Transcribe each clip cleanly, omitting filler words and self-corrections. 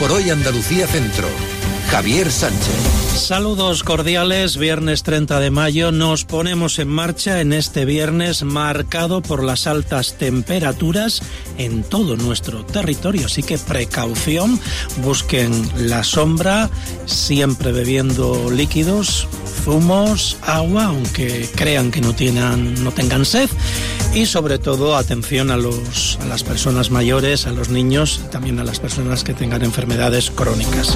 por hoy Andalucía Centro. Javier Sánchez. Saludos cordiales, viernes 30 de mayo, nos ponemos en marcha en este viernes marcado por las altas temperaturas en todo nuestro territorio, así que precaución, busquen la sombra, siempre bebiendo líquidos, zumos, agua, aunque crean que no tengan sed, y sobre todo atención a las personas mayores, a los niños y también a las personas que tengan enfermedades crónicas.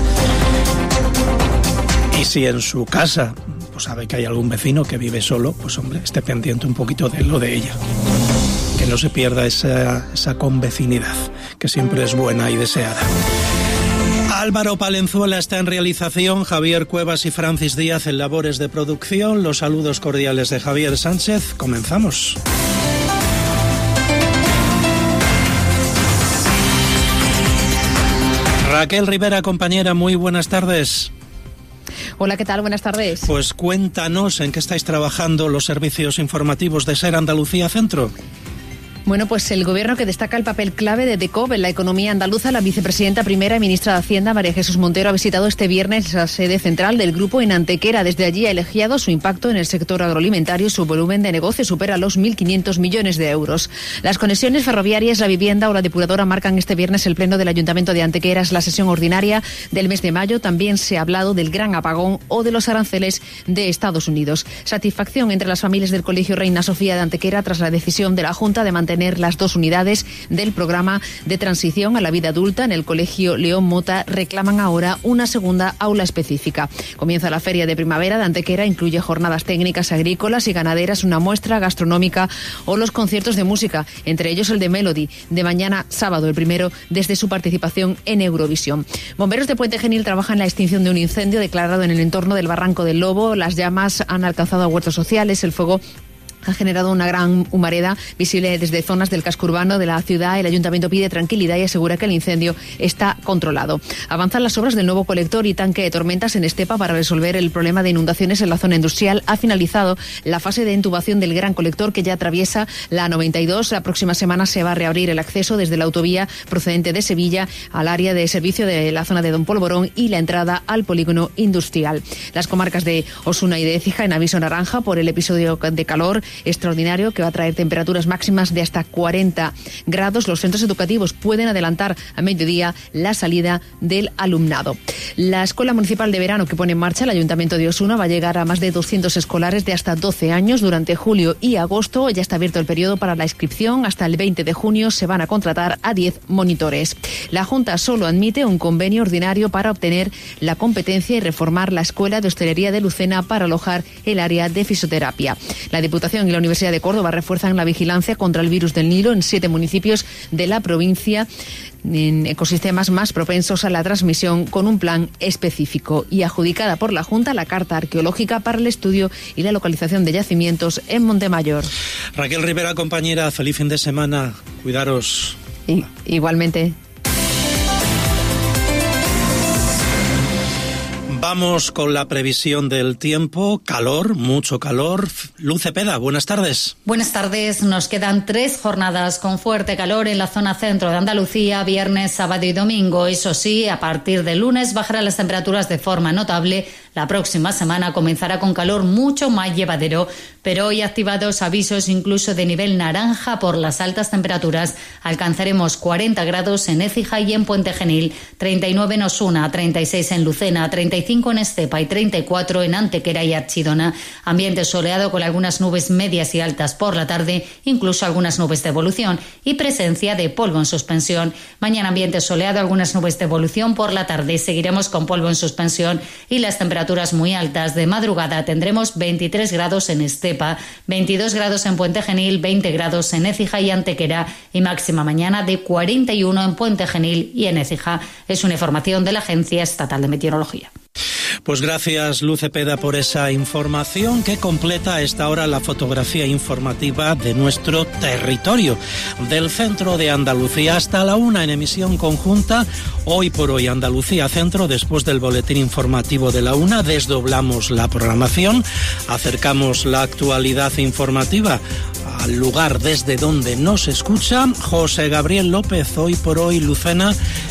Y si en su casa pues sabe que hay algún vecino que vive solo, pues hombre, esté pendiente un poquito de lo de ella. Que no se pierda esa convecinidad, que siempre es buena y deseada. Álvaro Palenzuela está en realización, Javier Cuevas y Francis Díaz en labores de producción. Los saludos cordiales de Javier Sánchez. Comenzamos. Raquel Rivera, compañera, muy buenas tardes. Hola, ¿qué tal? Buenas tardes. Pues cuéntanos en qué estáis trabajando los servicios informativos de SER Andalucía Centro. Bueno, pues el Gobierno que destaca el papel clave de DECOV en la economía andaluza, la vicepresidenta primera y ministra de Hacienda, María Jesús Montero, ha visitado este viernes la sede central del grupo en Antequera. Desde allí ha elogiado su impacto en el sector agroalimentario. Su volumen de negocio supera los 1.500 millones de euros. Las conexiones ferroviarias, la vivienda o la depuradora marcan este viernes el pleno del Ayuntamiento de Antequera. Es la sesión ordinaria del mes de mayo. También se ha hablado del gran apagón o de los aranceles de Estados Unidos. Satisfacción entre las familias del Colegio Reina Sofía de Antequera tras la decisión de la Junta de mantener las 2 unidades del programa de transición a la vida adulta en el Colegio León Mota. Reclaman ahora una segunda aula específica. Comienza la feria de primavera de Antequera, incluye jornadas técnicas agrícolas y ganaderas, una muestra gastronómica o los conciertos de música, entre ellos el de Melody, de mañana sábado, el primero desde su participación en Eurovisión. Bomberos de Puente Genil trabajan en la extinción de un incendio declarado en el entorno del Barranco del Lobo. Las llamas han alcanzado a huertos sociales. El fuego ha generado una gran humareda visible desde zonas del casco urbano de la ciudad. El ayuntamiento pide tranquilidad y asegura que el incendio está controlado. Avanzan las obras del nuevo colector y tanque de tormentas en Estepa para resolver el problema de inundaciones en la zona industrial. Ha finalizado la fase de intubación del gran colector que ya atraviesa la 92. La próxima semana se va a reabrir el acceso desde la autovía procedente de Sevilla al área de servicio de la zona de Don Polvorón y la entrada al polígono industrial. Las comarcas de Osuna y de Écija en aviso naranja por el episodio de calor extraordinario que va a traer temperaturas máximas de hasta 40 grados. Los centros educativos pueden adelantar a mediodía la salida del alumnado. La Escuela Municipal de Verano que pone en marcha el Ayuntamiento de Osuna va a llegar a más de 200 escolares de hasta 12 años durante julio y agosto. Ya está abierto el periodo para la inscripción. Hasta el 20 de junio se van a contratar a 10 monitores. La Junta solo admite un convenio ordinario para obtener la competencia y reformar la Escuela de Hostelería de Lucena para alojar el área de fisioterapia. La Diputación y la Universidad de Córdoba refuerzan la vigilancia contra el virus del Nilo en 7 municipios de la provincia, en ecosistemas más propensos a la transmisión, con un plan específico. Y adjudicada por la Junta la carta arqueológica para el estudio y la localización de yacimientos en Montemayor. Raquel Rivera, compañera, feliz fin de semana. Cuidaros. Igualmente. Vamos con la previsión del tiempo. Calor, mucho calor. Luz Cepeda, buenas tardes. Buenas tardes. Nos quedan 3 jornadas con fuerte calor en la zona centro de Andalucía, viernes, sábado y domingo. Eso sí, a partir del lunes bajarán las temperaturas de forma notable. La próxima semana comenzará con calor mucho más llevadero, pero hoy activados avisos incluso de nivel naranja por las altas temperaturas. Alcanzaremos 40 grados en Écija y en Puente Genil, 39 en Osuna, 36 en Lucena, 35 en Estepa y 34 en Antequera y Archidona. Ambiente soleado con algunas nubes medias y altas por la tarde, incluso algunas nubes de evolución y presencia de polvo en suspensión. Mañana ambiente soleado, algunas nubes de evolución por la tarde. Seguiremos con polvo en suspensión y las temperaturas muy altas. De madrugada tendremos 23 grados en Estepa, 22 grados en Puente Genil, 20 grados en Écija y Antequera y máxima mañana de 41 en Puente Genil y en Écija. Es una información de la Agencia Estatal de Meteorología. Pues gracias, Luz Cepeda, por esa información que completa a esta hora la fotografía informativa de nuestro territorio, del centro de Andalucía. Hasta la 1 en emisión conjunta, Hoy por Hoy Andalucía Centro. Después del boletín informativo de la 1, desdoblamos la programación, acercamos la actualidad informativa al lugar desde donde nos escucha. José Gabriel López, hoy por hoy Lucena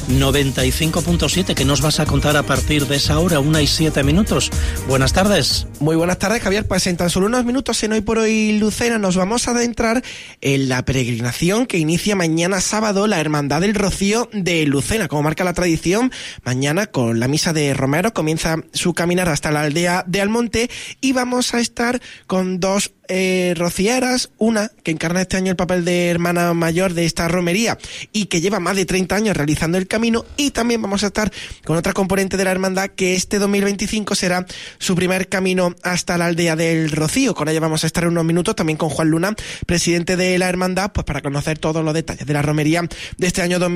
95.7. ¿Qué nos vas a contar a partir de esa hora, 1:07? Buenas tardes. Muy buenas tardes, Javier. Pues en tan solo unos minutos en Hoy por Hoy Lucena nos vamos a adentrar en la peregrinación que inicia mañana sábado la Hermandad del Rocío de Lucena. Como marca la tradición, mañana con la misa de Romero comienza su caminar hasta la aldea de Almonte y vamos a estar con dos rocieras, una que encarna este año el papel de hermana mayor de esta romería y que lleva más de 30 años realizando el camino, y también vamos a estar con otra componente de la hermandad que este 2025 será su primer camino hasta la aldea del Rocío. Con ella vamos a estar unos minutos también con Juan Luna, presidente de la hermandad, pues para conocer todos los detalles de la romería de este año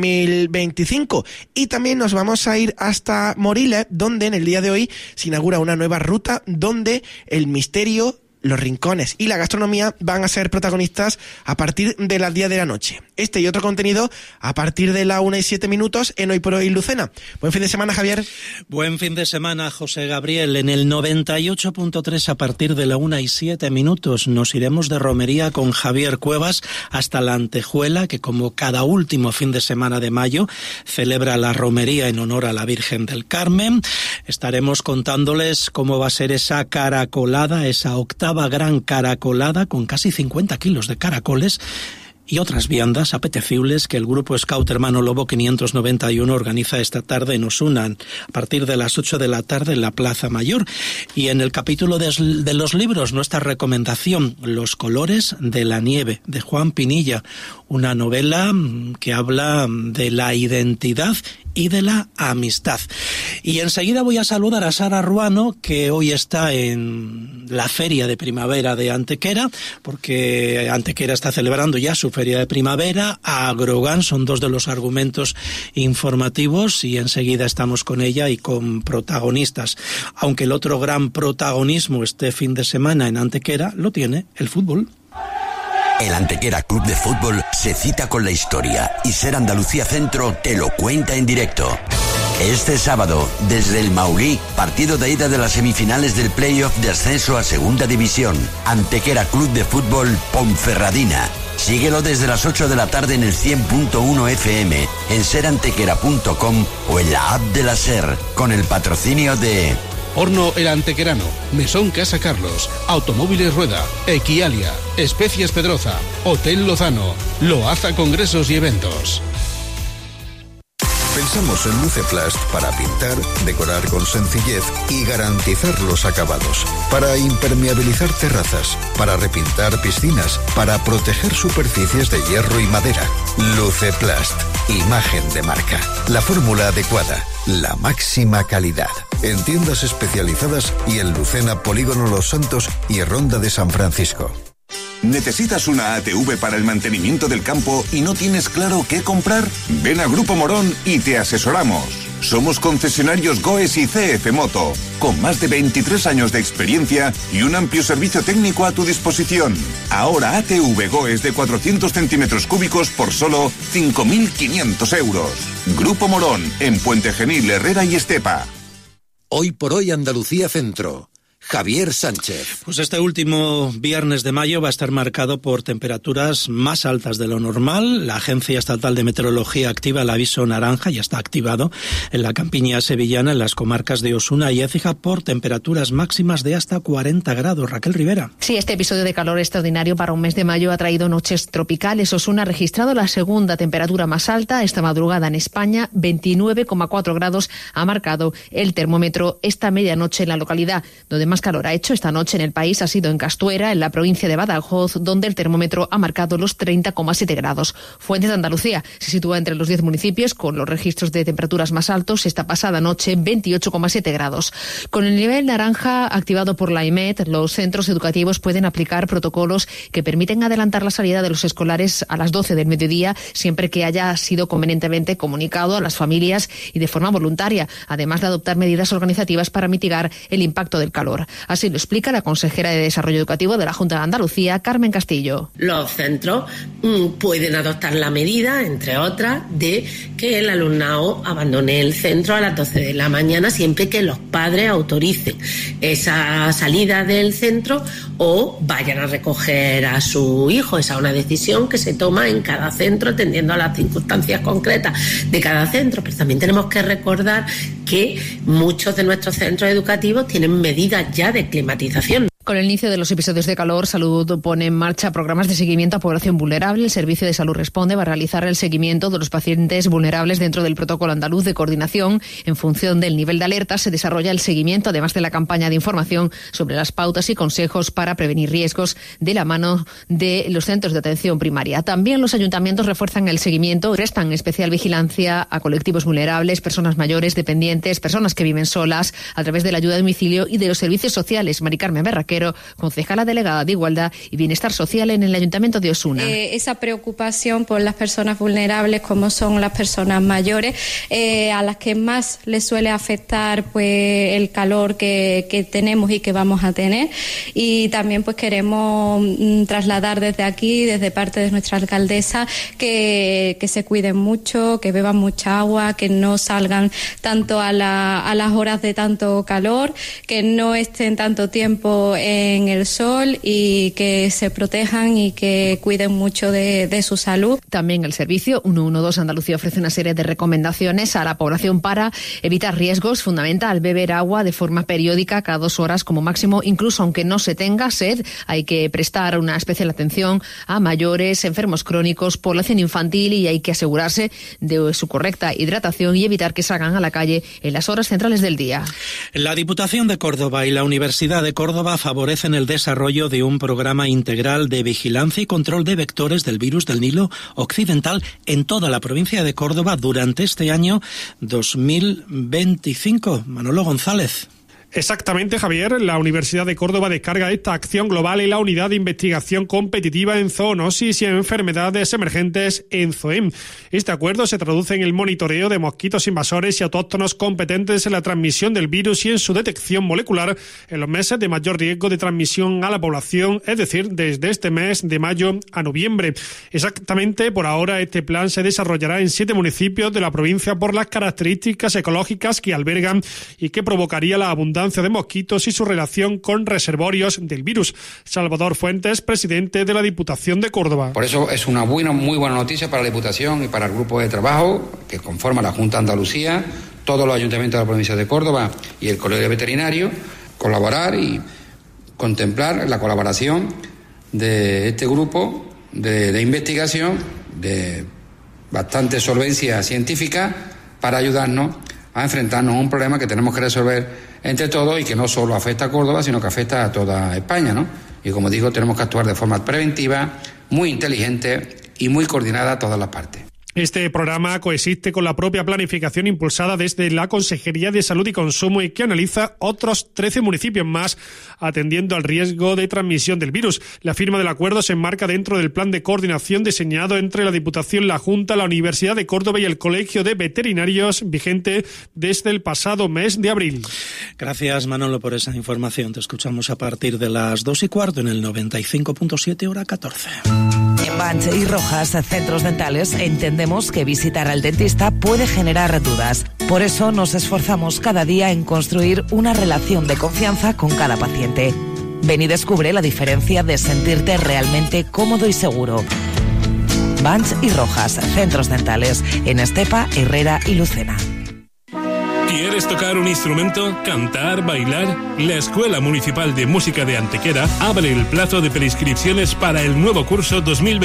2025. Y también nos vamos a ir hasta Moriles, donde en el día de hoy se inaugura una nueva ruta donde el misterio, los rincones y la gastronomía van a ser protagonistas a partir de las 10 de la noche. Este y otro contenido a partir de la 1:07 en Hoy por Hoy Lucena. Buen fin de semana, Javier. Buen fin de semana, José Gabriel. En el 98.3 a partir de la 1:07 nos iremos de romería con Javier Cuevas hasta la Antejuela, que como cada último fin de semana de mayo celebra la romería en honor a la Virgen del Carmen. Estaremos contándoles cómo va a ser esa caracolada, esa octava gran caracolada con casi 50 kilos de caracoles y otras viandas apetecibles que el Grupo Scout Hermano Lobo 591 organiza esta tarde en Osuna, a partir de las 8 de la tarde en la Plaza Mayor. Y en el capítulo de los libros, nuestra recomendación, Los colores de la nieve, de Juan Pinilla, una novela que habla de la identidad y de la amistad. Y enseguida voy a saludar a Sara Ruano, que hoy está en la Feria de Primavera de Antequera, porque Antequera está celebrando ya su Feria de Primavera. Agrogan son dos de los argumentos informativos y enseguida estamos con ella y con protagonistas. Aunque el otro gran protagonismo este fin de semana en Antequera lo tiene el fútbol. El Antequera Club de Fútbol se cita con la historia y Ser Andalucía Centro te lo cuenta en directo. Este sábado, desde el Maulí, partido de ida de las semifinales del playoff de ascenso a Segunda División. Antequera Club de Fútbol Ponferradina. Síguelo desde las 8 de la tarde en el 100.1 FM, en serantequera.com o en la app de la SER, con el patrocinio de... Horno El Antequerano, Mesón Casa Carlos, Automóviles Rueda, Equialia, Especias Pedroza, Hotel Lozano, Loaza Congresos y Eventos. Pensamos en Luceplast para pintar, decorar con sencillez y garantizar los acabados, para impermeabilizar terrazas, para repintar piscinas, para proteger superficies de hierro y madera. Luceplast, imagen de marca, la fórmula adecuada, la máxima calidad. En tiendas especializadas y en Lucena, Polígono Los Santos y Ronda de San Francisco. ¿Necesitas una ATV para el mantenimiento del campo y no tienes claro qué comprar? Ven a Grupo Morón y te asesoramos. Somos concesionarios GOES y CF Moto, con más de 23 años de experiencia y un amplio servicio técnico a tu disposición. Ahora ATV GOES de 400 centímetros cúbicos por solo 5.500 euros. Grupo Morón, en Puente Genil, Herrera y Estepa. Hoy por Hoy Andalucía Centro. Javier Sánchez. Pues este último viernes de mayo va a estar marcado por temperaturas más altas de lo normal. La Agencia Estatal de Meteorología activa el aviso naranja, ya está activado en la campiña sevillana, en las comarcas de Osuna y Écija, por temperaturas máximas de hasta 40 grados. Raquel Rivera. Sí, este episodio de calor extraordinario para un mes de mayo ha traído noches tropicales. Osuna ha registrado la segunda temperatura más alta esta madrugada en España. 29,4 grados ha marcado el termómetro esta medianoche en la localidad. Donde más calor ha hecho esta noche en el país ha sido en Castuera, en la provincia de Badajoz, donde el termómetro ha marcado los 30,7 grados. Fuentes de Andalucía se sitúa entre los 10 municipios con los registros de temperaturas más altos. Esta pasada noche 28,7 grados. Con el nivel naranja activado por la IMED, los centros educativos pueden aplicar protocolos que permiten adelantar la salida de los escolares a las 12 del mediodía, siempre que haya sido convenientemente comunicado a las familias y de forma voluntaria, además de adoptar medidas organizativas para mitigar el impacto del calor. calor. Así lo explica la consejera de Desarrollo Educativo de la Junta de Andalucía, Carmen Castillo. Los centros pueden adoptar la medida, entre otras, de que el alumnado abandone el centro a las 12 de la mañana siempre que los padres autoricen esa salida del centro o vayan a recoger a su hijo. Esa es una decisión que se toma en cada centro atendiendo a las circunstancias concretas de cada centro, pero también tenemos que recordar que muchos de nuestros centros educativos tienen medidas ya de climatización. Con el inicio de los episodios de calor, Salud pone en marcha programas de seguimiento a población vulnerable. El Servicio de Salud Responde va a realizar el seguimiento de los pacientes vulnerables dentro del protocolo andaluz de coordinación. En función del nivel de alerta, se desarrolla el seguimiento, además de la campaña de información sobre las pautas y consejos para prevenir riesgos de la mano de los centros de atención primaria. También los ayuntamientos refuerzan el seguimiento y prestan especial vigilancia a colectivos vulnerables, personas mayores, dependientes, personas que viven solas, a través de la ayuda a domicilio y de los servicios sociales. Mari Carmen Berraquero, concejala delegada de Igualdad y Bienestar Social en el Ayuntamiento de Osuna. Esa preocupación por las personas vulnerables, como son las personas mayores, a las que más les suele afectar pues el calor que tenemos y que vamos a tener. Y también pues queremos trasladar desde aquí, desde parte de nuestra alcaldesa, que se cuiden mucho, que beban mucha agua, que no salgan tanto a las horas de tanto calor, que no estén tanto tiempo en el sol y que se protejan y que cuiden mucho de su salud. También el servicio 112 Andalucía ofrece una serie de recomendaciones a la población para evitar riesgos. Fundamental beber agua de forma periódica, cada 2 horas como máximo, incluso aunque no se tenga sed. Hay que prestar una especial atención a mayores, enfermos crónicos, población infantil, y hay que asegurarse de su correcta hidratación y evitar que salgan a la calle en las horas centrales del día. La Diputación de Córdoba y la Universidad de Córdoba favorecen el desarrollo de un programa integral de vigilancia y control de vectores del virus del Nilo Occidental en toda la provincia de Córdoba durante este año 2025. Manolo González. Exactamente, Javier. La Universidad de Córdoba descarga esta acción global en la Unidad de Investigación Competitiva en Zoonosis y Enfermedades Emergentes en ZOEM. Este acuerdo se traduce en el monitoreo de mosquitos invasores y autóctonos competentes en la transmisión del virus y en su detección molecular en los meses de mayor riesgo de transmisión a la población, es decir, desde este mes de mayo a noviembre. Exactamente, por ahora este plan se desarrollará en 7 municipios de la provincia por las características ecológicas que albergan y que provocaría la abundancia de mosquitos y su relación con reservorios del virus. Salvador Fuentes, presidente de la Diputación de Córdoba. Por eso es una muy buena noticia para la Diputación y para el grupo de trabajo que conforma la Junta de Andalucía, todos los ayuntamientos de la provincia de Córdoba y el Colegio Veterinario, colaborar y contemplar la colaboración de este grupo de investigación de bastante solvencia científica para ayudarnos a enfrentarnos a un problema que tenemos que resolver entre todos y que no solo afecta a Córdoba, sino que afecta a toda España, ¿no? Y como digo, tenemos que actuar de forma preventiva, muy inteligente y muy coordinada a todas las partes. Este programa coexiste con la propia planificación impulsada desde la Consejería de Salud y Consumo y que analiza otros 13 municipios más atendiendo al riesgo de transmisión del virus. La firma del acuerdo se enmarca dentro del plan de coordinación diseñado entre la Diputación, la Junta, la Universidad de Córdoba y el Colegio de Veterinarios, vigente desde el pasado mes de abril. Gracias, Manolo, por esa información. Te escuchamos a partir de las 2:15 en el 95.7, hora 14. En Banch y Rojas, centros dentales, entendemos que visitar al dentista puede generar dudas. Por eso nos esforzamos cada día en construir una relación de confianza con cada paciente. Ven y descubre la diferencia de sentirte realmente cómodo y seguro. Banch y Rojas, centros dentales, en Estepa, Herrera y Lucena. ¿Quieres tocar un instrumento, cantar, bailar? La Escuela Municipal de Música de Antequera abre el plazo de preinscripciones para el nuevo curso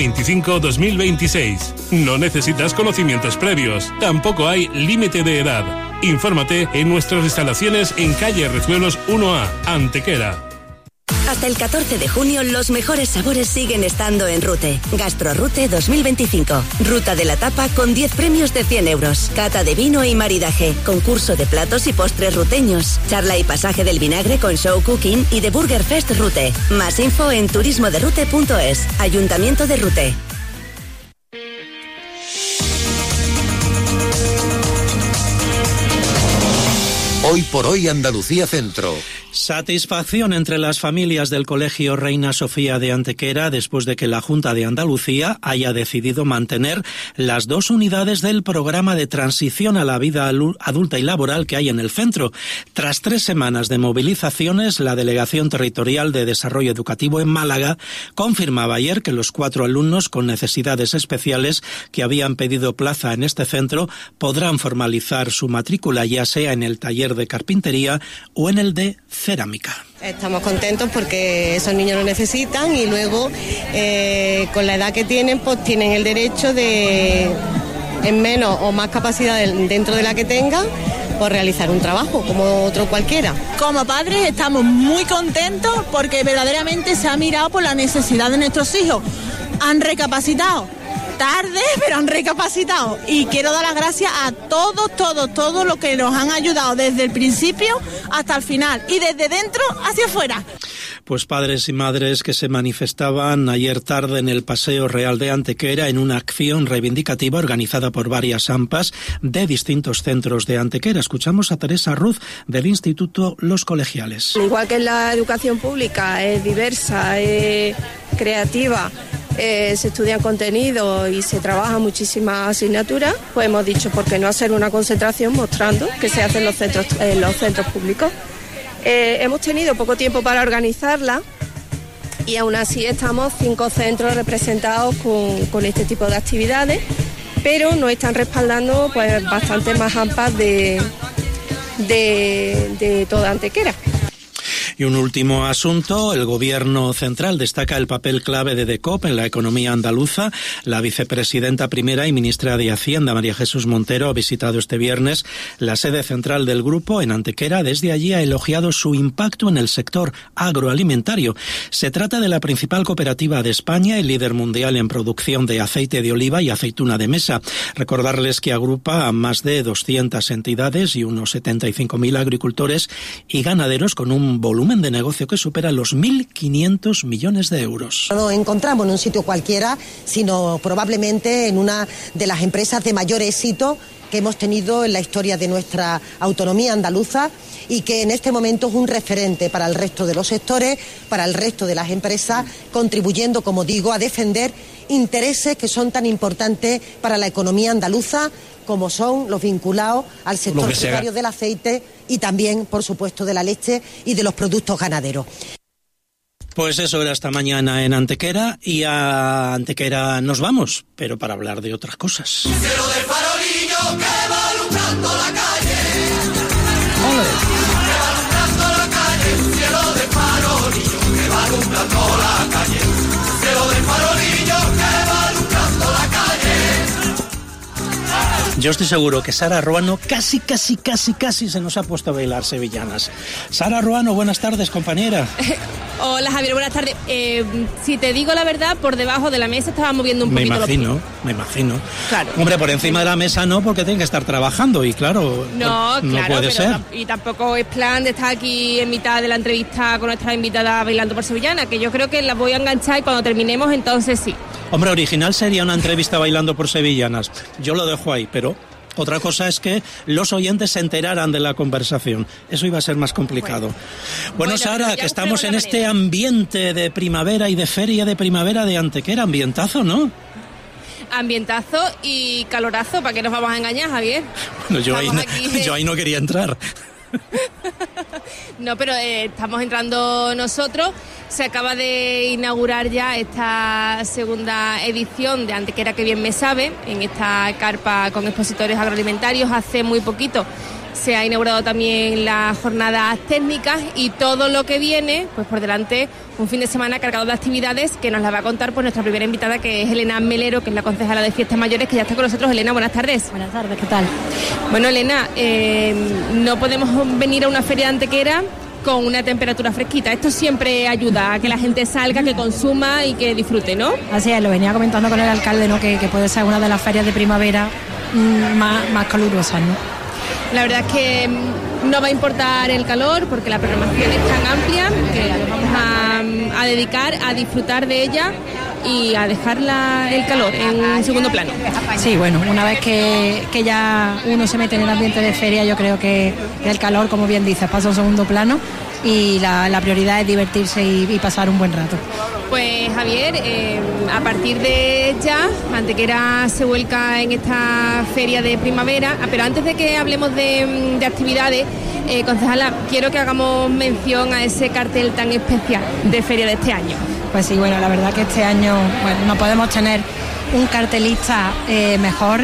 2025-2026. No necesitas conocimientos previos, tampoco hay límite de edad. Infórmate en nuestras instalaciones en calle Rezuelos 1A, Antequera. Hasta el 14 de junio los mejores sabores siguen estando en Rute. GastroRute 2025. Ruta de la tapa con 10 premios de 100 euros. Cata de vino y maridaje. Concurso de platos y postres ruteños. Charla y pasaje del vinagre con show cooking y de Burger Fest Rute. Más info en turismoderute.es. Ayuntamiento de Rute. Hoy por hoy Andalucía Centro. Satisfacción entre las familias del Colegio Reina Sofía de Antequera después de que la Junta de Andalucía haya decidido mantener las 2 unidades del programa de transición a la vida adulta y laboral que hay en el centro. Tras 3 semanas de movilizaciones, la Delegación Territorial de Desarrollo Educativo en Málaga confirmaba ayer que los 4 alumnos con necesidades especiales que habían pedido plaza en este centro podrán formalizar su matrícula ya sea en el taller de carpintería o en el de cerámica. Estamos contentos porque esos niños lo necesitan y luego con la edad que tienen pues tienen el derecho de en menos o más capacidad dentro de la que tengan por realizar un trabajo como otro cualquiera. Como padres estamos muy contentos porque verdaderamente se ha mirado por la necesidad de nuestros hijos. Han recapacitado. Tarde, pero han recapacitado y quiero dar las gracias a todos los que nos han ayudado desde el principio hasta el final y desde dentro hacia afuera. Pues padres y madres que se manifestaban ayer tarde en el Paseo Real de Antequera en una acción reivindicativa organizada por varias AMPAs de distintos centros de Antequera. Escuchamos a Teresa Ruz del Instituto Los Colegiales. Igual que la educación pública es diversa, es creativa, se estudian contenidos y se trabajan muchísimas asignaturas, pues hemos dicho por qué no hacer una concentración mostrando que se hace en los centros públicos. Hemos tenido poco tiempo para organizarla y aún así estamos 5 centros representados con este tipo de actividades, pero nos están respaldando pues bastante más AMPAs de toda Antequera. Y un último asunto, el Gobierno central destaca el papel clave de DECOP en la economía andaluza. La vicepresidenta primera y ministra de Hacienda, María Jesús Montero, ha visitado este viernes la sede central del grupo en Antequera. Desde allí ha elogiado su impacto en el sector agroalimentario. Se trata de la principal cooperativa de España, el líder mundial en producción de aceite de oliva y aceituna de mesa. Recordarles que agrupa a más de 200 entidades y unos 75.000 agricultores y ganaderos con un volumen de negocio que supera los 1.500 millones de euros. No nos encontramos en un sitio cualquiera, sino probablemente en una de las empresas de mayor éxito que hemos tenido en la historia de nuestra autonomía andaluza y que en este momento es un referente para el resto de los sectores, para el resto de las empresas, contribuyendo, como digo, a defender intereses que son tan importantes para la economía andaluza como son los vinculados al sector primario del aceite y también, por supuesto, de la leche y de los productos ganaderos. Pues eso era esta mañana en Antequera y a Antequera nos vamos, pero para hablar de otras cosas. Cielo de farolillo que va alumbrando la calle. ¡Ole! Que va alumbrando la calle. Cielo de farolillo que va alumbrando la calle. Cielo de farolillo que va alumbrando la calle. Yo estoy seguro que Sara Ruano casi se nos ha puesto a bailar sevillanas. Sara Ruano, buenas tardes, compañera. Hola, Javier, buenas tardes. Si te digo la verdad, por debajo de la mesa estaba moviendo un poquito los pies. Me imagino. Claro. Hombre, por encima de la mesa no, porque tienen que estar trabajando y claro, no puede ser. Y tampoco es plan de estar aquí en mitad de la entrevista con nuestra invitada bailando por sevillana, que yo creo que la voy a enganchar y cuando terminemos entonces sí. Hombre, original sería una entrevista bailando por sevillanas. Yo lo dejo ahí, pero otra cosa es que los oyentes se enteraran de la conversación. Eso iba a ser más complicado. Bueno, Sara, que estamos en este ambiente de primavera y de feria de primavera de Antequera. Ambientazo, ¿no? Ambientazo y calorazo, ¿para qué nos vamos a engañar, Javier? Bueno, yo ahí no quería entrar. No, pero estamos entrando nosotros. Se acaba de inaugurar ya esta segunda edición de Antequera que bien me sabe, en esta carpa con expositores agroalimentarios. Hace muy poquito se ha inaugurado también las jornadas técnicas y todo lo que viene, pues por delante un fin de semana cargado de actividades que nos la va a contar pues nuestra primera invitada, que es Elena Melero, que es la concejala de Fiestas Mayores, que ya está con nosotros. Elena, buenas tardes. Buenas tardes, ¿qué tal? Bueno, Elena, no podemos venir a una feria de Antequera con una temperatura fresquita. Esto siempre ayuda a que la gente salga, que consuma y que disfrute, ¿no? Así es, lo venía comentando con el alcalde, ¿no? Que puede ser una de las ferias de primavera más calurosas, ¿no? La verdad es que no va a importar el calor porque la programación es tan amplia que nos vamos a dedicar a disfrutar de ella y a dejar el calor en segundo plano. Sí, bueno, una vez que ya uno se mete en el ambiente de feria, yo creo que el calor, como bien dices, pasa a un segundo plano y la prioridad es divertirse y pasar un buen rato. Pues Javier, a partir de ya, Antequera se vuelca en esta feria de primavera, pero antes de que hablemos de actividades, concejala, quiero que hagamos mención a ese cartel tan especial de feria de este año. Pues sí, bueno, la verdad que este año no podemos tener un cartelista mejor.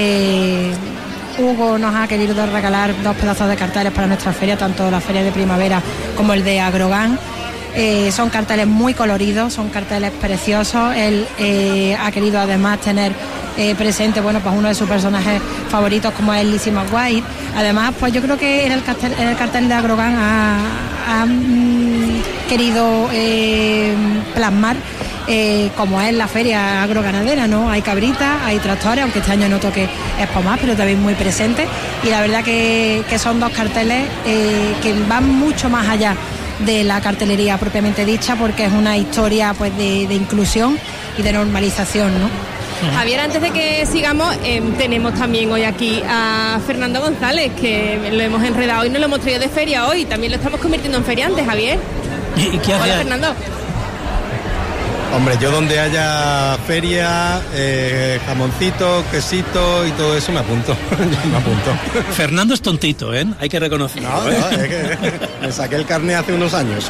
Hugo nos ha querido regalar 2 pedazos de carteles para nuestra feria, tanto la feria de primavera como el de Agrogan. Son carteles muy coloridos, son carteles preciosos. Él ha querido además tener presente, pues uno de sus personajes favoritos, como es Lizzie McGuire. Además, pues yo creo que en el cartel de Agrogan ha querido plasmar como es la feria agroganadera, ¿no? Hay cabritas, hay tractores, aunque este año noto que es por más, pero también muy presente. Y la verdad que son 2 carteles que van mucho más allá de la cartelería propiamente dicha, porque es una historia pues de inclusión y de normalización, ¿no? Javier, antes de que sigamos, tenemos también hoy aquí a Fernando González, que lo hemos enredado y no lo hemos traído de feria hoy, también lo estamos convirtiendo en feriante, Javier. ¿Y qué hace? Hola, Fernando. Hombre, yo donde haya feria, jamoncito, quesito y todo eso me apunto. Me apunto. Fernando es tontito, ¿eh? Hay que reconocerlo. No, es que me saqué el carné hace unos años.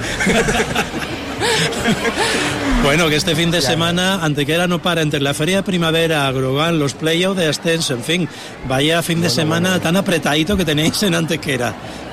Bueno, que este fin de semana Antequera no para, entre la feria de primavera, Agrogan, los playoffs de ascenso, en fin, vaya fin de semana tan apretadito que tenéis en Antequera.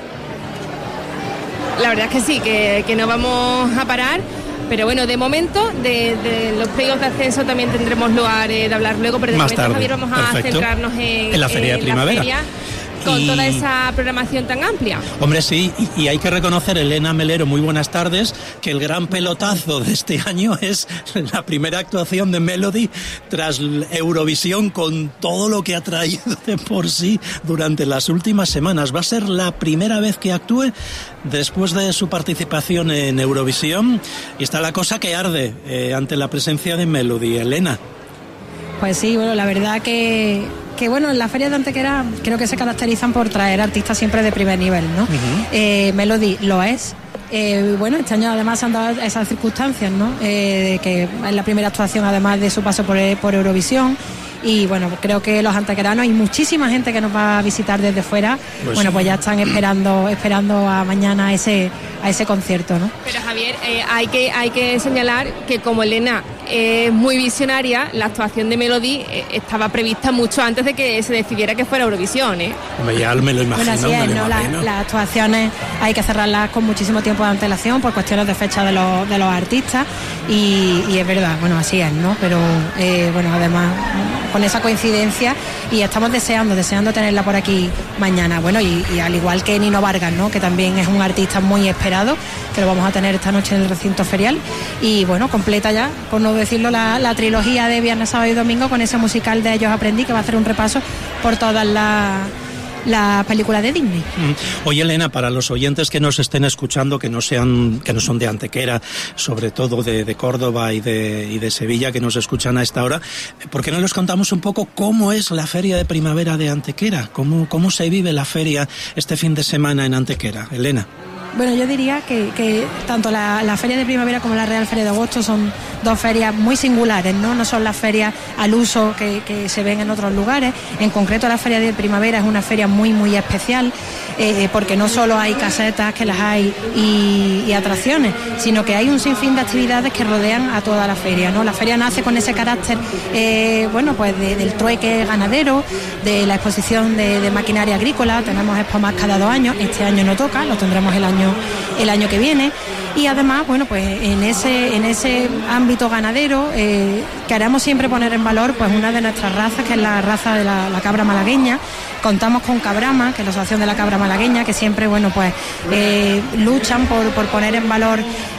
La verdad es que sí, que no vamos a parar. Pero bueno, de momento, de los playoffs de ascenso también tendremos lugar de hablar luego, pero de más momento, tarde. Javier, vamos a centrarnos en la feria de primavera. La feria, con toda esa programación tan amplia. Hombre, sí, y hay que reconocer, Elena Melero, muy buenas tardes, que el gran pelotazo de este año es la primera actuación de Melody tras Eurovisión, con todo lo que ha traído de por sí durante las últimas semanas. Va a ser la primera vez que actúe después de su participación en Eurovisión, y está la cosa que arde ante la presencia de Melody. Elena. Pues sí, bueno, la verdad que bueno, en la feria de Antequera creo que se caracterizan por traer artistas siempre de primer nivel, ¿no? Uh-huh. Melody lo es. Bueno, este año además se han dado esas circunstancias, ¿no? Que es la primera actuación además de su paso por Eurovisión. Y bueno, creo que los antequeranos y muchísima gente que nos va a visitar desde fuera, pues bueno, pues ya están esperando a mañana a ese concierto, ¿no? Pero Javier, hay que señalar que como Elena es muy visionaria, la actuación de Melody estaba prevista mucho antes de que se decidiera que fuera Eurovisión, ¿eh? Ya me lo imagino. Bueno, así es, ¿no? Las actuaciones hay que cerrarlas con muchísimo tiempo de antelación por cuestiones de fecha de los artistas y es verdad, bueno, así es, ¿no? Pero bueno, además con esa coincidencia, y estamos deseando tenerla por aquí mañana. Bueno, y al igual que Nino Vargas, ¿no? Que también es un artista muy esperado, que lo vamos a tener esta noche en el recinto ferial, y bueno, completa ya, por no decirlo, la trilogía de viernes, sábado y domingo con ese musical de Ellos Aprendí, que va a hacer un repaso por todas las películas de Disney. Oye, Elena, para los oyentes que nos estén escuchando, que no son de Antequera, sobre todo de Córdoba y de Sevilla, que nos escuchan a esta hora, ¿por qué no les contamos un poco cómo es la feria de primavera de Antequera? ¿Cómo se vive la feria este fin de semana en Antequera, Elena? Bueno, yo diría que tanto la Feria de Primavera como la Real Feria de Agosto son 2 ferias muy singulares, ¿no? No son las ferias al uso que se ven en otros lugares. En concreto, la Feria de Primavera es una feria muy, muy especial, porque no solo hay casetas, que las hay, y atracciones, sino que hay un sinfín de actividades que rodean a toda la feria, ¿no? La feria nace con ese carácter, bueno, pues del trueque ganadero, de la exposición de maquinaria agrícola. Tenemos Expo Más cada 2 años, este año no toca, lo tendremos el año que viene, y además, bueno, pues en ese ámbito ganadero queremos siempre poner en valor pues una de nuestras razas, que es la raza de la cabra malagueña. Contamos con Cabrama, que es la asociación de la cabra malagueña, que siempre, bueno, pues luchan por poner en valor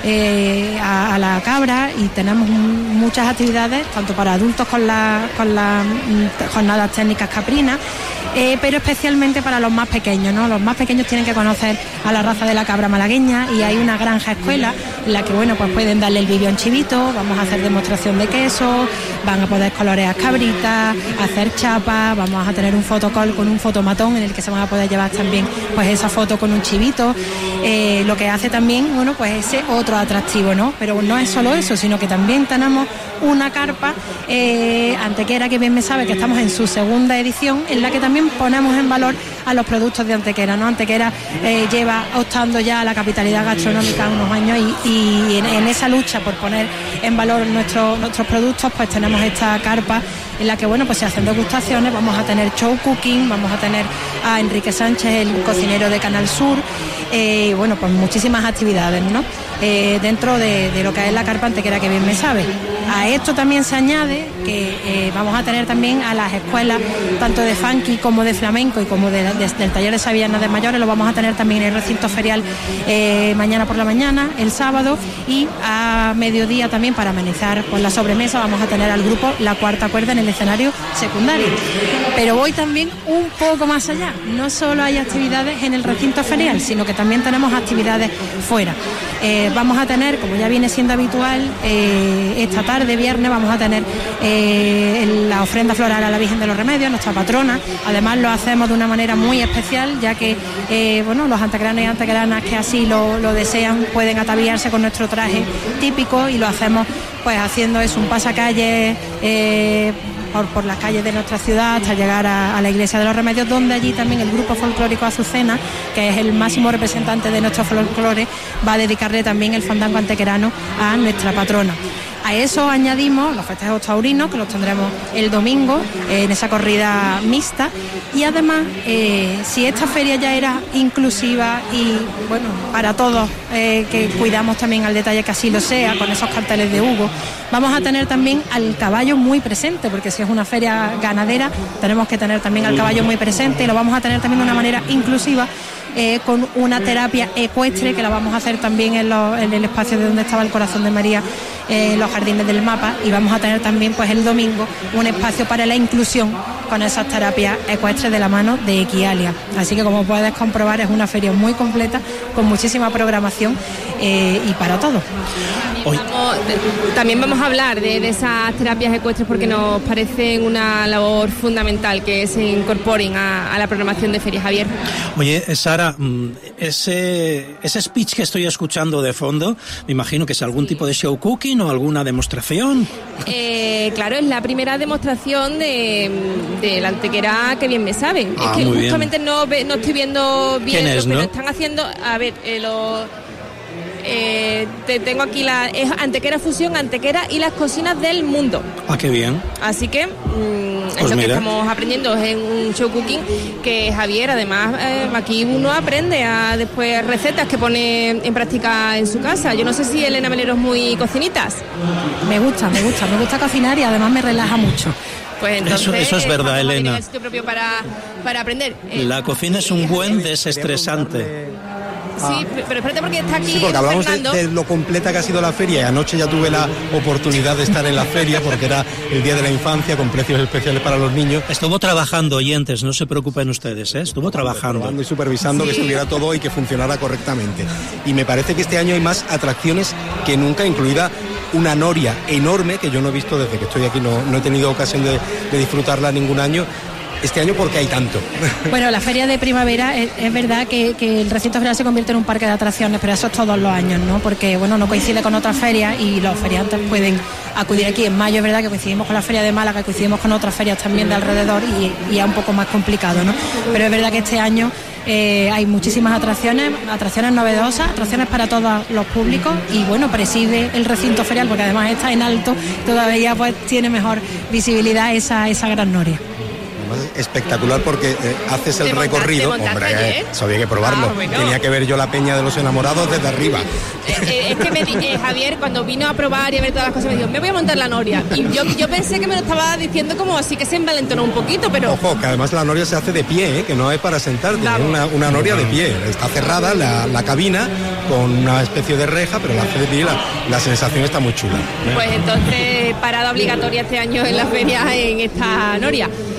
a la cabra, y tenemos muchas actividades, tanto para adultos con las jornadas técnicas caprinas, pero especialmente para los más pequeños, ¿no? Los más pequeños tienen que conocer a la raza de la cabra malagueña y hay una granja escuela en la que, bueno, pues pueden darle el bibión chivito, vamos a hacer demostración de queso, van a poder colorear cabritas, hacer chapas, vamos a tener un fotocall con un fotomatón en el que se van a poder llevar también pues esa foto con un chivito, lo que hace también, bueno, pues ese otro atractivo, ¿no? Pero no es solo eso, sino que también tenemos una carpa Antequera, que bien me sabe, que estamos en su segunda edición, en la que también ponemos en valor a los productos de Antequera, ¿no? Antequera lleva optando ya a la capitalidad gastronómica unos años y en esa lucha por poner en valor nuestros productos, pues tenemos esta carpa en la que, bueno, pues se hacen degustaciones, vamos a tener show cooking, vamos a tener a Enrique Sánchez, el cocinero de Canal Sur, bueno, pues muchísimas actividades, ¿no? Dentro de lo que es la carpa Antequera, que bien me sabe. A esto también se añade que vamos a tener también a las escuelas tanto de funky como de flamenco y como del taller de sevillanas de mayores, lo vamos a tener también en el recinto ferial mañana por la mañana, el sábado, y a mediodía también para amenizar pues la sobremesa vamos a tener al grupo La Cuarta Cuerda en el escenario secundario. Pero voy también un poco más allá, no solo hay actividades en el recinto ferial, sino que también tenemos actividades fuera. Vamos a tener, como ya viene siendo habitual, esta tarde, viernes, vamos a tener la ofrenda floral a la Virgen de los Remedios, nuestra patrona. Además lo hacemos de una manera muy especial, ya que bueno, los antequeranos y antequeranas que así lo desean pueden ataviarse con nuestro traje típico, y lo hacemos pues haciendo eso, un pasacalle por las calles de nuestra ciudad hasta llegar a la Iglesia de los Remedios, donde allí también el grupo folclórico Azucena, que es el máximo representante de nuestro folclore, va a dedicarle también el fandango antequerano a nuestra patrona. A eso añadimos los festejos taurinos, que los tendremos el domingo en esa corrida mixta, y además, si esta feria ya era inclusiva y bueno, para todos, que cuidamos también al detalle que así lo sea, con esos carteles de Hugo, vamos a tener también al caballo muy presente, porque si es una feria ganadera, tenemos que tener también al caballo muy presente, y lo vamos a tener también de una manera inclusiva, con una terapia ecuestre que la vamos a hacer también en el espacio de donde estaba el Corazón de María, los Jardines del Mapa, y vamos a tener también pues el domingo un espacio para la inclusión con esas terapias ecuestres de la mano de Equialia. Así que, como puedes comprobar, es una feria muy completa, con muchísima programación y para todo. También vamos a hablar de esas terapias ecuestres, porque nos parece una labor fundamental que se incorporen a la programación de Feria, Javier. Oye, Sara, ese speech que estoy escuchando de fondo, me imagino que es algún tipo de show cooking o alguna demostración. Claro, es la primera demostración de la Antequera, que bien me sabe. Es que justamente no estoy viendo bien lo que están haciendo. A ver, tengo aquí es Antequera Fusión, Antequera y las cocinas del mundo. Ah, qué bien. Así que es lo que estamos aprendiendo, es un show cooking que Javier, además, aquí uno aprende a después recetas que pone en práctica en su casa. Yo no sé si Elena Melero es muy cocinitas. Me gusta cocinar, y además me relaja mucho. Pues entonces, eso es verdad, Elena. El sitio propio para aprender. La cocina es un buen desestresante. Sí, pero espérate, porque está aquí. Sí, porque hablamos de lo completa que ha sido la feria, y anoche ya tuve la oportunidad de estar en la feria, porque era el Día de la Infancia, con precios especiales para los niños. Estuvo trabajando, oyentes, no se preocupen ustedes, estuvo trabajando y supervisando que estuviera todo y que funcionara correctamente. Y me parece que este año hay más atracciones que nunca, incluida una noria enorme, que yo no he visto desde que estoy aquí, no he tenido ocasión de disfrutarla ningún año. Este año, ¿por qué hay tanto? Bueno, la feria de primavera es verdad que el recinto ferial se convierte en un parque de atracciones, pero eso es todos los años, ¿no? Porque, bueno, no coincide con otras ferias y los feriantes pueden acudir aquí. En mayo es verdad que coincidimos con la feria de Málaga, coincidimos con otras ferias también de alrededor y es un poco más complicado, ¿no? Pero es verdad que este año hay muchísimas atracciones novedosas, atracciones para todos los públicos, y bueno, preside el recinto ferial, porque además está en alto, todavía pues tiene mejor visibilidad esa gran noria. Espectacular, porque haces el recorrido. Hombre, eso había que probarlo. Bueno. Tenía que ver yo la Peña de los Enamorados desde arriba. Es que Javier, cuando vino a probar y a ver todas las cosas, me dijo, me voy a montar la noria. Y yo pensé que me lo estaba diciendo como así, que se envalentonó un poquito, pero... Ojo, que además la noria se hace de pie, que no es para sentarte, claro. Es una noria de pie. Está cerrada la cabina con una especie de reja, pero la hace de pie, la sensación está muy chula. Pues entonces, parada obligatoria este año en la feria en esta noria.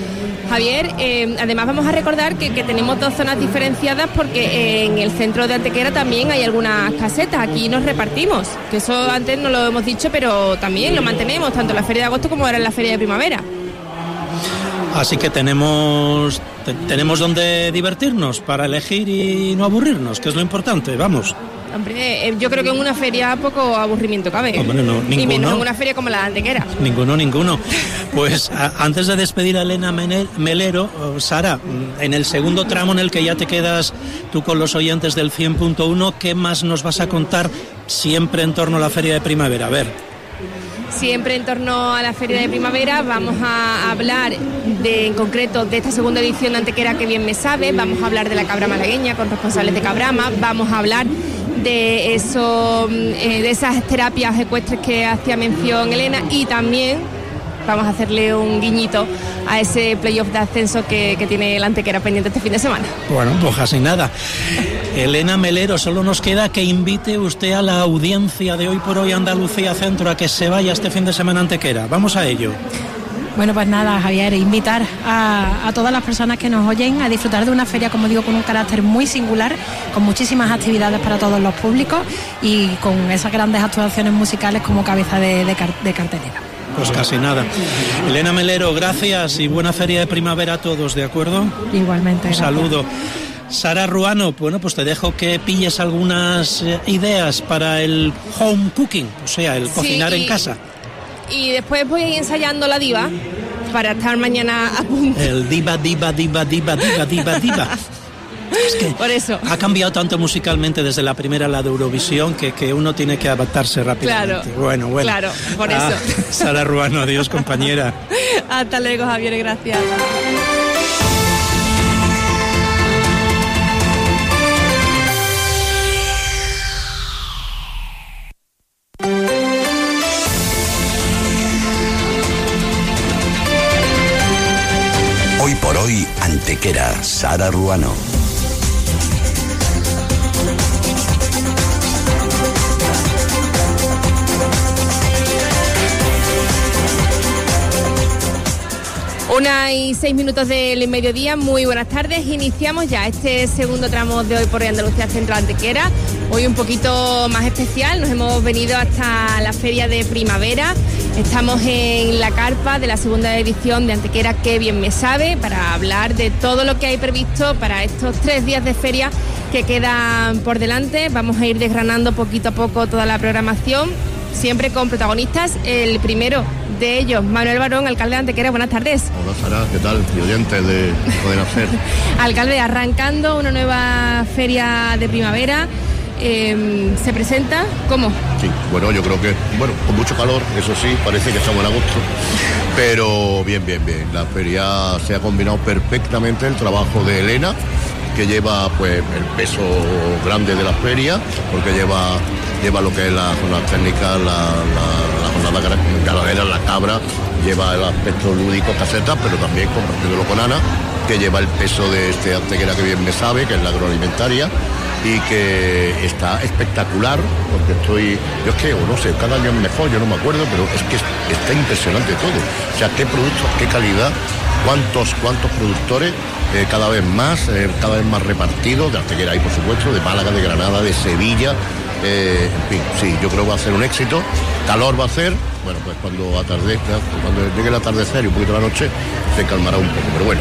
Javier, además vamos a recordar que tenemos 2 zonas diferenciadas porque en el centro de Antequera también hay algunas casetas. Aquí nos repartimos, que eso antes no lo hemos dicho, pero también lo mantenemos, tanto en la Feria de Agosto como ahora en la Feria de Primavera. Así que tenemos donde divertirnos para elegir y no aburrirnos, que es lo importante, vamos. Hombre, yo creo que en una feria poco aburrimiento cabe. Hombre, no, ninguno. Y menos en una feria como la de Antequera. Ninguno. Pues antes de despedir a Elena Melero, Sara, en el segundo tramo en el que ya te quedas tú con los oyentes del 100.1, ¿qué más nos vas a contar siempre en torno a la Feria de Primavera? A ver. Siempre en torno a la Feria de Primavera vamos a hablar en concreto de esta segunda edición de Antequera que bien me sabe, vamos a hablar de la cabra malagueña con responsables de Cabrama, vamos a hablar de eso, de esas terapias ecuestres que hacía mención Elena, y también vamos a hacerle un guiñito a ese playoff de ascenso que tiene la Antequera pendiente este fin de semana. Bueno, pues casi nada. Elena Melero, solo nos queda que invite usted a la audiencia de Hoy por Hoy Andalucía Centro a que se vaya este fin de semana a Antequera. Vamos a ello. Bueno, pues nada, Javier, invitar a todas las personas que nos oyen a disfrutar de una feria, como digo, con un carácter muy singular, con muchísimas actividades para todos los públicos y con esas grandes actuaciones musicales como cabeza de cartelera. Pues casi nada. Elena Melero, gracias y buena Feria de Primavera a todos, ¿de acuerdo? Igualmente. Un saludo. Sara Ruano, bueno, pues te dejo que pilles algunas ideas para el home cooking, o sea, el cocinar en casa. Y después voy a ir ensayando la diva para estar mañana a punto. El diva. Es que por eso ha cambiado tanto musicalmente desde la primera a la de Eurovisión que uno tiene que adaptarse rápidamente. Claro, bueno. Claro, por eso. Sara Ruano, adiós, compañera. Hasta luego, Javier, gracias. Hoy por hoy, Antequera, Sara Ruano. Una y 6 minutos del mediodía, muy buenas tardes. Iniciamos ya este segundo tramo de Hoy por Hoy Andalucía Centro Antequera. Hoy un poquito más especial, nos hemos venido hasta la Feria de Primavera. Estamos en la carpa de la segunda edición de Antequera Que Bien Me Sabe para hablar de todo lo que hay previsto para estos 3 días de feria que quedan por delante. Vamos a ir desgranando poquito a poco toda la programación, siempre con protagonistas. El primero de ellos, Manuel Barón, alcalde de Antequera. Buenas tardes. Hola, Sara, ¿qué tal? Y oyentes de Poder Hacer. Alcalde, arrancando una nueva feria de primavera, ¿se presenta cómo? Sí, bueno, yo creo que, con mucho calor, eso sí, parece que estamos en agosto, pero bien. La feria se ha combinado perfectamente el trabajo de Elena, que lleva pues el peso grande de la feria, porque lleva lo que es la zona técnica, la jornada ganadera, la cabra, lleva el aspecto lúdico, casetas, pero también compartiéndolo con Ana, que lleva el peso de este Antequera Que Bien Me Sabe, que es la agroalimentaria, y que está espectacular, porque yo es que, no sé, cada año es mejor, yo no me acuerdo, pero es que está impresionante todo. O sea, qué productos, qué calidad, cuántos productores, cada vez más repartidos, de Antequera hay, por supuesto, de Málaga, de Granada, de Sevilla. En fin, sí, yo creo que va a ser un éxito. Calor va a ser, bueno, pues cuando atardezca, cuando llegue el atardecer y un poquito la noche, se calmará un poco, pero bueno,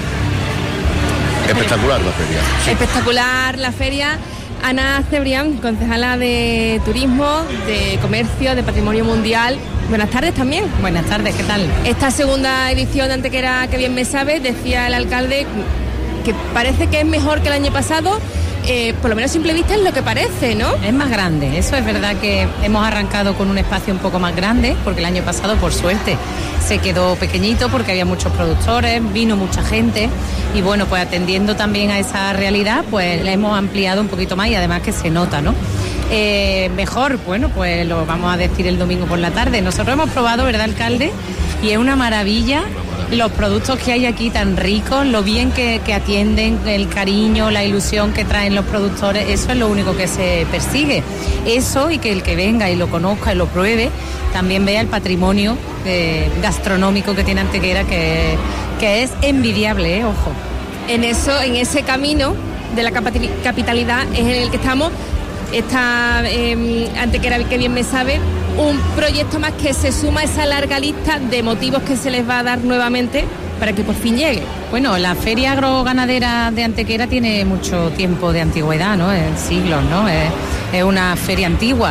espectacular la feria. Sí. Espectacular la feria. Ana Cebrián, concejala de Turismo, de Comercio, de Patrimonio Mundial. Buenas tardes también. Buenas tardes, ¿qué tal? Esta segunda edición de Antequera Que Bien Me Sabe, decía el alcalde que parece que es mejor que el año pasado. Por lo menos a simple vista es lo que parece, ¿no? Es más grande, eso es verdad que hemos arrancado con un espacio un poco más grande, porque el año pasado, por suerte, se quedó pequeñito porque había muchos productores, vino mucha gente y bueno, pues atendiendo también a esa realidad, pues la hemos ampliado un poquito más y además que se nota, ¿no? Mejor, bueno, pues lo vamos a decir el domingo por la tarde. Nosotros hemos probado, ¿verdad, alcalde? Y es una maravilla los productos que hay aquí tan ricos, lo bien que atienden, el cariño, la ilusión que traen los productores, eso es lo único que se persigue. Eso, y que el que venga y lo conozca y lo pruebe, también vea el patrimonio gastronómico que tiene Antequera, que es envidiable, ojo. En ese camino de la capitalidad es en el que estamos. Esta Antequera, que bien me sabe, un proyecto más que se suma a esa larga lista de motivos que se les va a dar nuevamente para que por fin llegue. Bueno, la feria agroganadera de Antequera tiene mucho tiempo de antigüedad, ¿no? En siglos, ¿no? Es una feria antigua.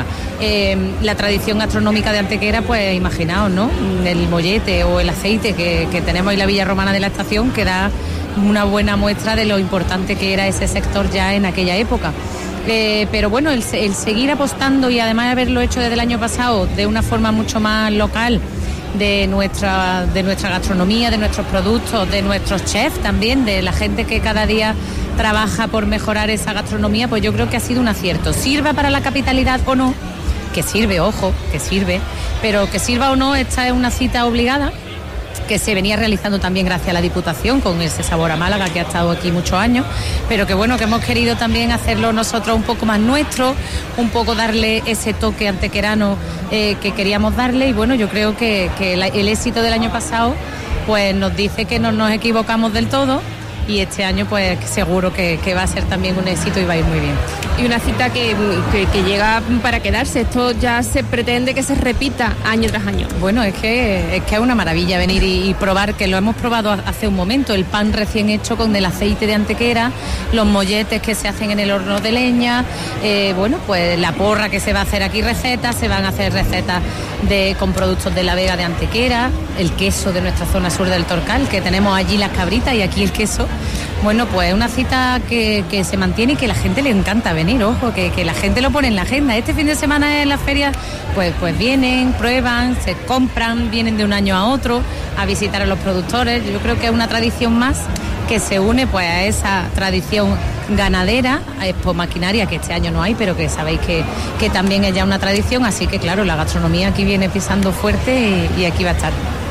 La tradición gastronómica de Antequera, pues imaginaos, ¿no? El mollete o el aceite que tenemos en la Villa Romana de la Estación, que da una buena muestra de lo importante que era ese sector ya en aquella época. Pero bueno, el seguir apostando, y además haberlo hecho desde el año pasado de una forma mucho más local, de nuestra gastronomía, de nuestros productos, de nuestros chefs también, de la gente que cada día trabaja por mejorar esa gastronomía, pues yo creo que ha sido un acierto. Sirva para la capitalidad o no, que sirve, ojo, que sirve, pero que sirva o no, esta es una cita obligada que se venía realizando también gracias a la Diputación, con ese Sabor a Málaga, que ha estado aquí muchos años, pero que bueno, que hemos querido también hacerlo nosotros un poco más nuestro, un poco darle ese toque antequerano que queríamos darle, y bueno, yo creo que el éxito del año pasado pues nos dice que no nos equivocamos del todo, y este año pues seguro que va a ser también un éxito y va a ir muy bien. Y una cita que llega para quedarse. Esto ya se pretende que se repita año tras año. Bueno, es que es una maravilla venir y probar, que lo hemos probado hace un momento, el pan recién hecho con el aceite de Antequera, los molletes que se hacen en el horno de leña, bueno, pues la porra que se va a hacer aquí, se van a hacer recetas con productos de la Vega de Antequera, el queso de nuestra zona sur del Torcal, que tenemos allí las cabritas y aquí el queso. Bueno, pues una cita que se mantiene y que la gente le encanta venir, ojo, que la gente lo pone en la agenda. Este fin de semana en la feria, pues vienen, prueban, se compran, vienen de un año a otro a visitar a los productores. Yo creo que es una tradición más que se une pues a esa tradición ganadera, a Expo Maquinaria, que este año no hay, pero que sabéis que también es ya una tradición, así que claro, la gastronomía aquí viene pisando fuerte y aquí va a estar.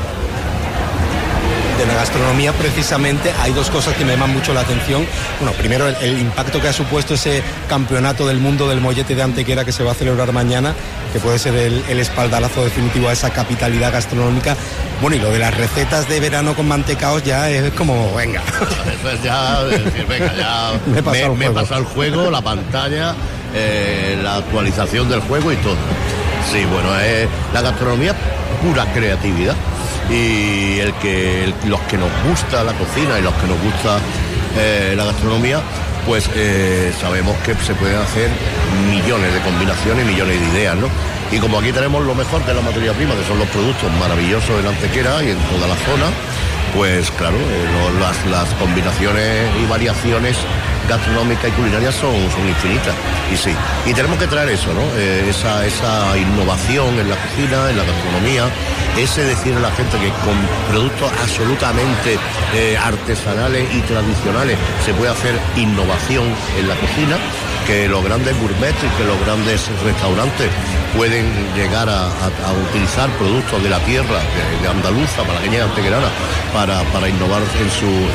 De la gastronomía, precisamente, hay dos cosas que me llaman mucho la atención. Bueno, primero, el impacto que ha supuesto ese campeonato del mundo del mollete de Antequera que se va a celebrar mañana, que puede ser el espaldarazo definitivo a esa capitalidad gastronómica. Bueno, y lo de las recetas de verano con mantecaos ya es como, venga. Eso es ya, decir, venga, ya me he pasado el juego, la pantalla, la actualización del juego y todo. Sí, bueno, la gastronomía pura creatividad. Y los que nos gusta la cocina y los que nos gusta la gastronomía, pues sabemos que se pueden hacer millones de combinaciones, millones de ideas, ¿no? Y como aquí tenemos lo mejor de la materia prima, que son los productos maravillosos en Antequera y en toda la zona, pues claro, las combinaciones y variaciones gastronómicas y culinarias son infinitas, y sí, y tenemos que traer eso, ¿no? Esa innovación en la cocina, en la gastronomía, ese decirle a la gente que con productos absolutamente artesanales y tradicionales se puede hacer innovación en la cocina, que los grandes gourmets y que los grandes restaurantes pueden llegar a utilizar productos de la tierra, de andaluza, malagueña y antequerana, para innovar en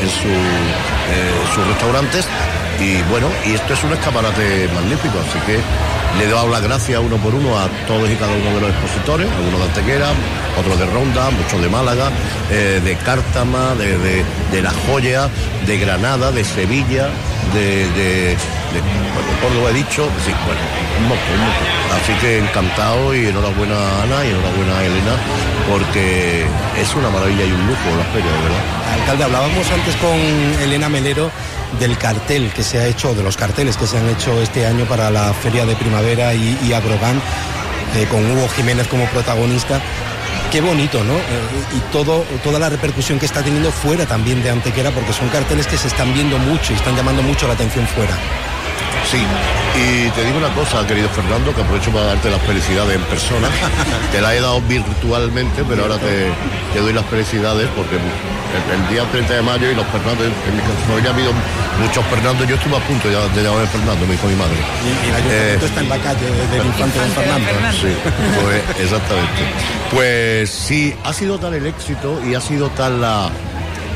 sus restaurantes. Y bueno, y esto es un escaparate magnífico, así que le doy las gracias uno por uno a todos y cada uno de los expositores, algunos de Antequera, otros de Ronda, muchos de Málaga, de Cártama, de La Joya, de Granada, de Sevilla, de Córdoba, he dicho, sí, bueno, un montón. Así que encantado, y enhorabuena a Ana y enhorabuena a Elena, porque es una maravilla y un lujo la feria, de verdad. Alcalde, hablábamos antes con Elena Melero del cartel que se ha hecho, de los carteles que se han hecho este año para la feria de primavera y Agrogan, con Hugo Jiménez como protagonista. Qué bonito, ¿no? Y toda la repercusión que está teniendo fuera también de Antequera, porque son carteles que se están viendo mucho y están llamando mucho la atención fuera. Sí, y te digo una cosa, querido Fernando, que aprovecho para darte las felicidades en persona. Te las he dado virtualmente, pero ahora te doy las felicidades, porque el día 30 de mayo y los Fernandos, en mi familia ha habido muchos Fernandos. Yo estuve a punto de llamarme Fernando, me dijo mi madre. Y el ayuntamiento está en la calle del infante de Fernando. Sí, pues exactamente. Pues sí, ha sido tal el éxito y ha sido tal la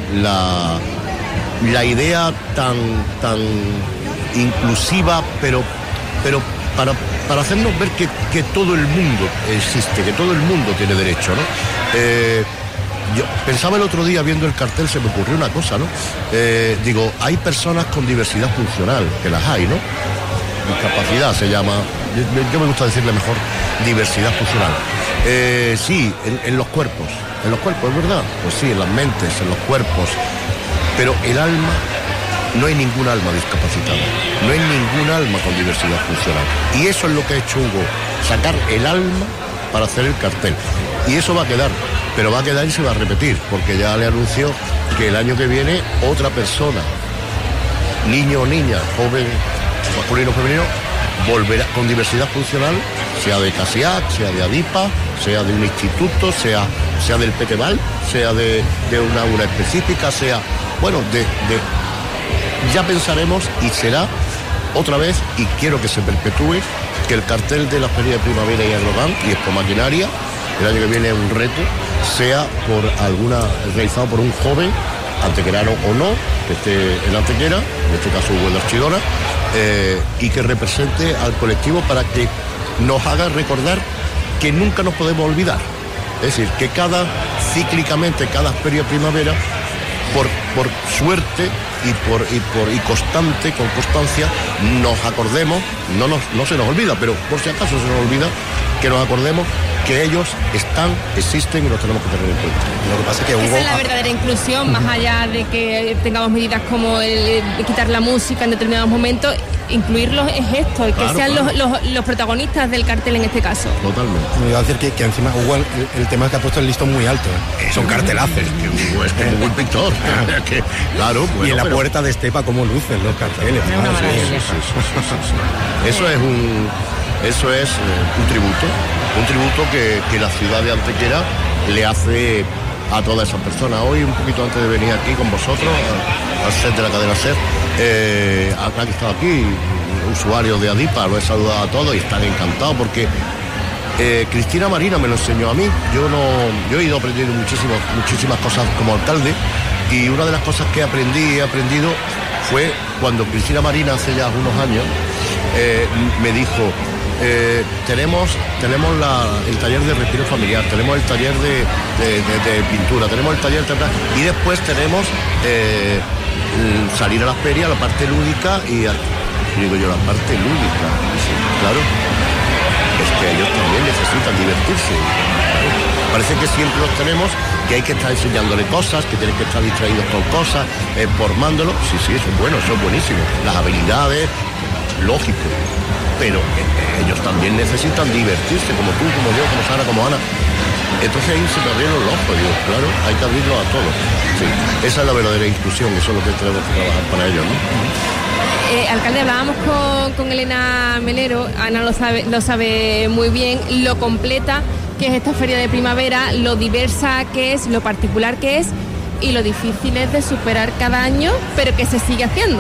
la idea tan inclusiva, pero para hacernos ver que todo el mundo existe, que todo el mundo tiene derecho, ¿no? Yo pensaba el otro día viendo el cartel, se me ocurrió una cosa, ¿no? Digo, hay personas con diversidad funcional, que las hay, ¿no? Discapacidad se llama, yo me gusta decirle mejor diversidad funcional. Sí, en los cuerpos, es verdad, pues sí, en las mentes, en los cuerpos, pero el alma, no hay ningún alma discapacitada, no hay ningún alma con diversidad funcional. Y eso es lo que ha hecho Hugo, sacar el alma para hacer el cartel. Y eso va a quedar, pero va a quedar y se va a repetir, porque ya le anunció que el año que viene otra persona, niño o niña, joven, masculino o femenino, volverá con diversidad funcional, sea de CASIAC, sea de ADIPA, sea de un instituto, sea del PTBAL, sea de una aula específica, sea, bueno, ya pensaremos y será otra vez, y quiero que se perpetúe, que el cartel de la Feria de Primavera y Agroban y Expo Maquinaria, el año que viene un reto, sea realizado por un joven, antequerano o no, que esté en Antequera, en este caso Hugo de Archidona, y que represente al colectivo para que nos haga recordar que nunca nos podemos olvidar. Es decir, que cíclicamente, cada Feria de Primavera, por suerte y con constancia, nos acordemos, no se nos olvida, pero por si acaso se nos olvida, que nos acordemos que ellos existen y los tenemos que tener en cuenta. Lo que pasa es que Esa es la verdadera inclusión, más allá de que tengamos medidas como el quitar la música en determinados momentos, incluirlos es esto, y que sean los protagonistas del cartel en este caso. Totalmente. Me iba a decir que encima Hugo, el tema es que ha puesto el listón muy alto. Son cartelazos. Es como un buen pintor. Claro, y en la puerta de Estepa cómo lucen los carteles. Es una maravilla. Eso es un tributo que la ciudad de Antequera le hace a todas esas personas. Hoy, un poquito antes de venir aquí con vosotros, al set de la cadena SER, han estado aquí usuarios de ADIPA, lo he saludado a todos y están encantados porque Cristina Marina me lo enseñó a mí. Yo he ido aprendiendo muchísimas cosas como alcalde, y una de las cosas que he aprendido fue cuando Cristina Marina, hace ya unos años, me dijo: tenemos el taller de respiro familiar, tenemos el taller de pintura, tenemos el taller y después tenemos salir a la feria, la parte lúdica, y digo yo, la parte lúdica, sí, claro, es que ellos también necesitan divertirse. Parece que siempre los tenemos, que hay que estar enseñándole cosas, que tienen que estar distraídos con cosas, formándolos. Sí, eso es bueno, eso es buenísimo. Las habilidades, lógico, pero ellos también necesitan divertirse, como tú, como yo, como Sara, como Ana. Entonces ahí se me abrieron los ojos, digo, claro, hay que abrirlos a todos. Sí, esa es la verdadera inclusión, eso es lo que tenemos que trabajar para ellos, ¿no? Alcalde, hablábamos con Elena Melero, Ana lo sabe muy bien, lo completa que es esta feria de primavera, lo diversa que es, lo particular que es y lo difícil es de superar cada año, pero que se sigue haciendo.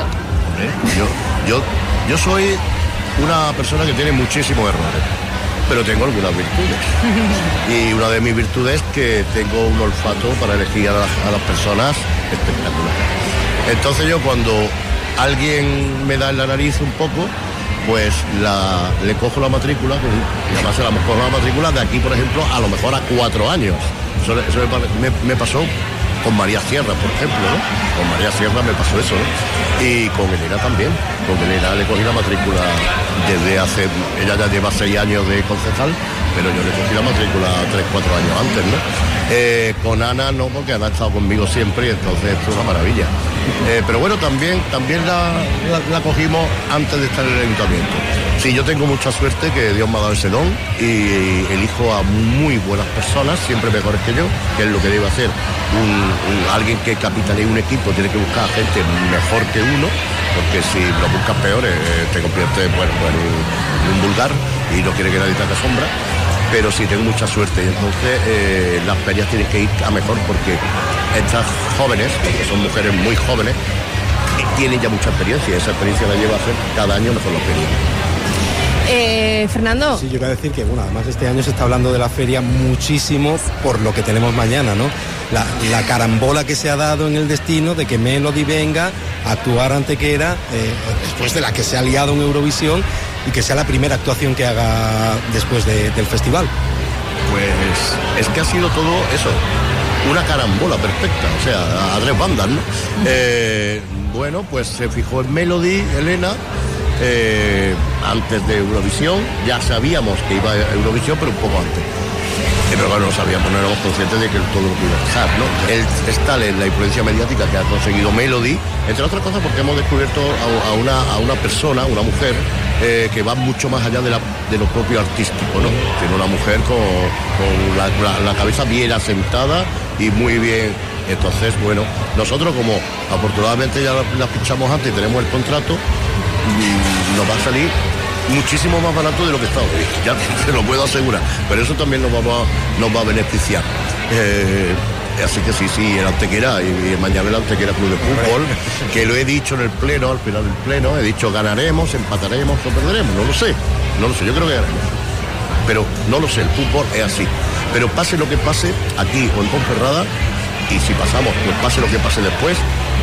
Yo soy una persona que tiene muchísimos errores, pero tengo algunas virtudes. Y una de mis virtudes es que tengo un olfato para elegir a las personas espectacular. Entonces yo, cuando alguien me da en la nariz un poco, pues le cojo la matrícula, y además se la cojo la matrícula de aquí, por ejemplo, a lo mejor a 4 años. Eso me pasó con María Sierra, por ejemplo, ¿no? Con María Sierra me pasó eso, ¿no? Y con Elena también. Con Elena le cogí la matrícula desde hace... Ella ya lleva 6 años de concejal, pero yo le cogí la matrícula 3-4 años antes, ¿no? Con Ana no, porque Ana ha estado conmigo siempre y entonces esto es una maravilla. Pero bueno, también la cogimos antes de estar en el ayuntamiento. Sí, yo tengo mucha suerte que Dios me ha dado ese don y elijo a muy buenas personas, siempre mejores que yo, que es lo que debe hacer alguien que capitanee un equipo. Tiene que buscar a gente mejor que uno, porque si lo buscas peores te conviertes en un vulgar y no quiere que nadie te haga sombra. Pero sí, tengo mucha suerte y entonces las ferias tienen que ir a mejor, porque estas jóvenes, que son mujeres muy jóvenes, tienen ya mucha experiencia y esa experiencia la lleva a hacer cada año mejor la feria. Fernando. Sí, yo quiero decir que, bueno, además este año se está hablando de la feria muchísimo por lo que tenemos mañana, ¿no? La carambola que se ha dado en el destino de que Melody venga a actuar Antequera después de la que se ha liado en Eurovisión y que sea la primera actuación que haga después del festival. Pues es que ha sido todo eso, una carambola perfecta, o sea, a tres bandas, ¿no? Bueno, pues se fijó en Melody, Elena, antes de Eurovisión. Ya sabíamos que iba a Eurovisión, pero un poco antes. Pero bueno, no sabíamos, no éramos conscientes de que todo lo que iba a pasar, ¿no? Es tal la influencia mediática que ha conseguido Melody, entre otras cosas porque hemos descubierto a una persona, una mujer, que va mucho más allá de lo propio artístico, ¿no? Tiene una mujer con la cabeza bien asentada y muy bien. Entonces, bueno, nosotros como afortunadamente ya la fichamos antes y tenemos el contrato, nos va a salir muchísimo más barato de lo que está hoy, ya te lo puedo asegurar, pero eso también nos va a beneficiar. Así que sí, el Antequera y mañana el Antequera Club de Fútbol, que lo he dicho en el pleno, al final del pleno, he dicho ganaremos, empataremos o perderemos, no lo sé, yo creo que ganaremos, pero no lo sé, el fútbol es así, pero pase lo que pase aquí o en Ponferrada, y si pasamos, pues pase lo que pase después,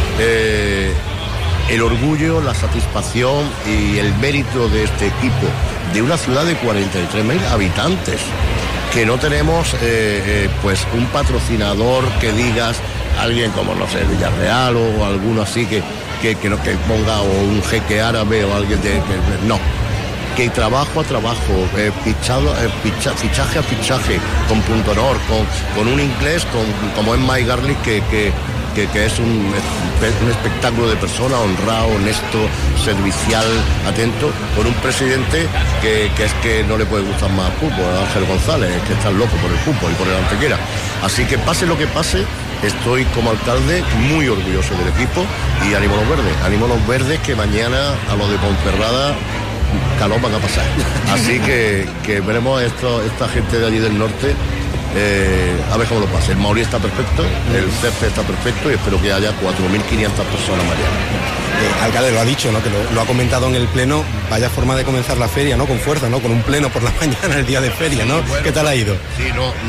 el orgullo, la satisfacción y el mérito de este equipo, de una ciudad de 43.000 habitantes, que no tenemos pues un patrocinador que digas, alguien como, no sé, Villarreal o alguno así que ponga, o un jeque árabe o alguien no, que trabajo a trabajo, fichaje a fichaje, con punto honor, con un inglés, como es Mike Garlic, que es un espectáculo de persona, honrado, honesto, servicial, atento, con un presidente que es que no le puede gustar más el fútbol, Ángel González, que está loco por el fútbol y por el Antequera. Así que pase lo que pase, estoy como alcalde muy orgulloso del equipo y ánimo los verdes, que mañana a los de Ponferrada calor van a pasar. Así que veremos esta gente de allí del norte. A ver cómo lo pasa. El Maurí está perfecto, el césped está perfecto y espero que haya 4.500 personas mañana. Alcalde lo ha dicho, ¿no? Que lo ha comentado en el pleno. Vaya forma de comenzar la feria, ¿no? Con fuerza, ¿no? Con un pleno por la mañana, el día de feria, ¿no? Bueno, ¿qué tal ha ido? Sí,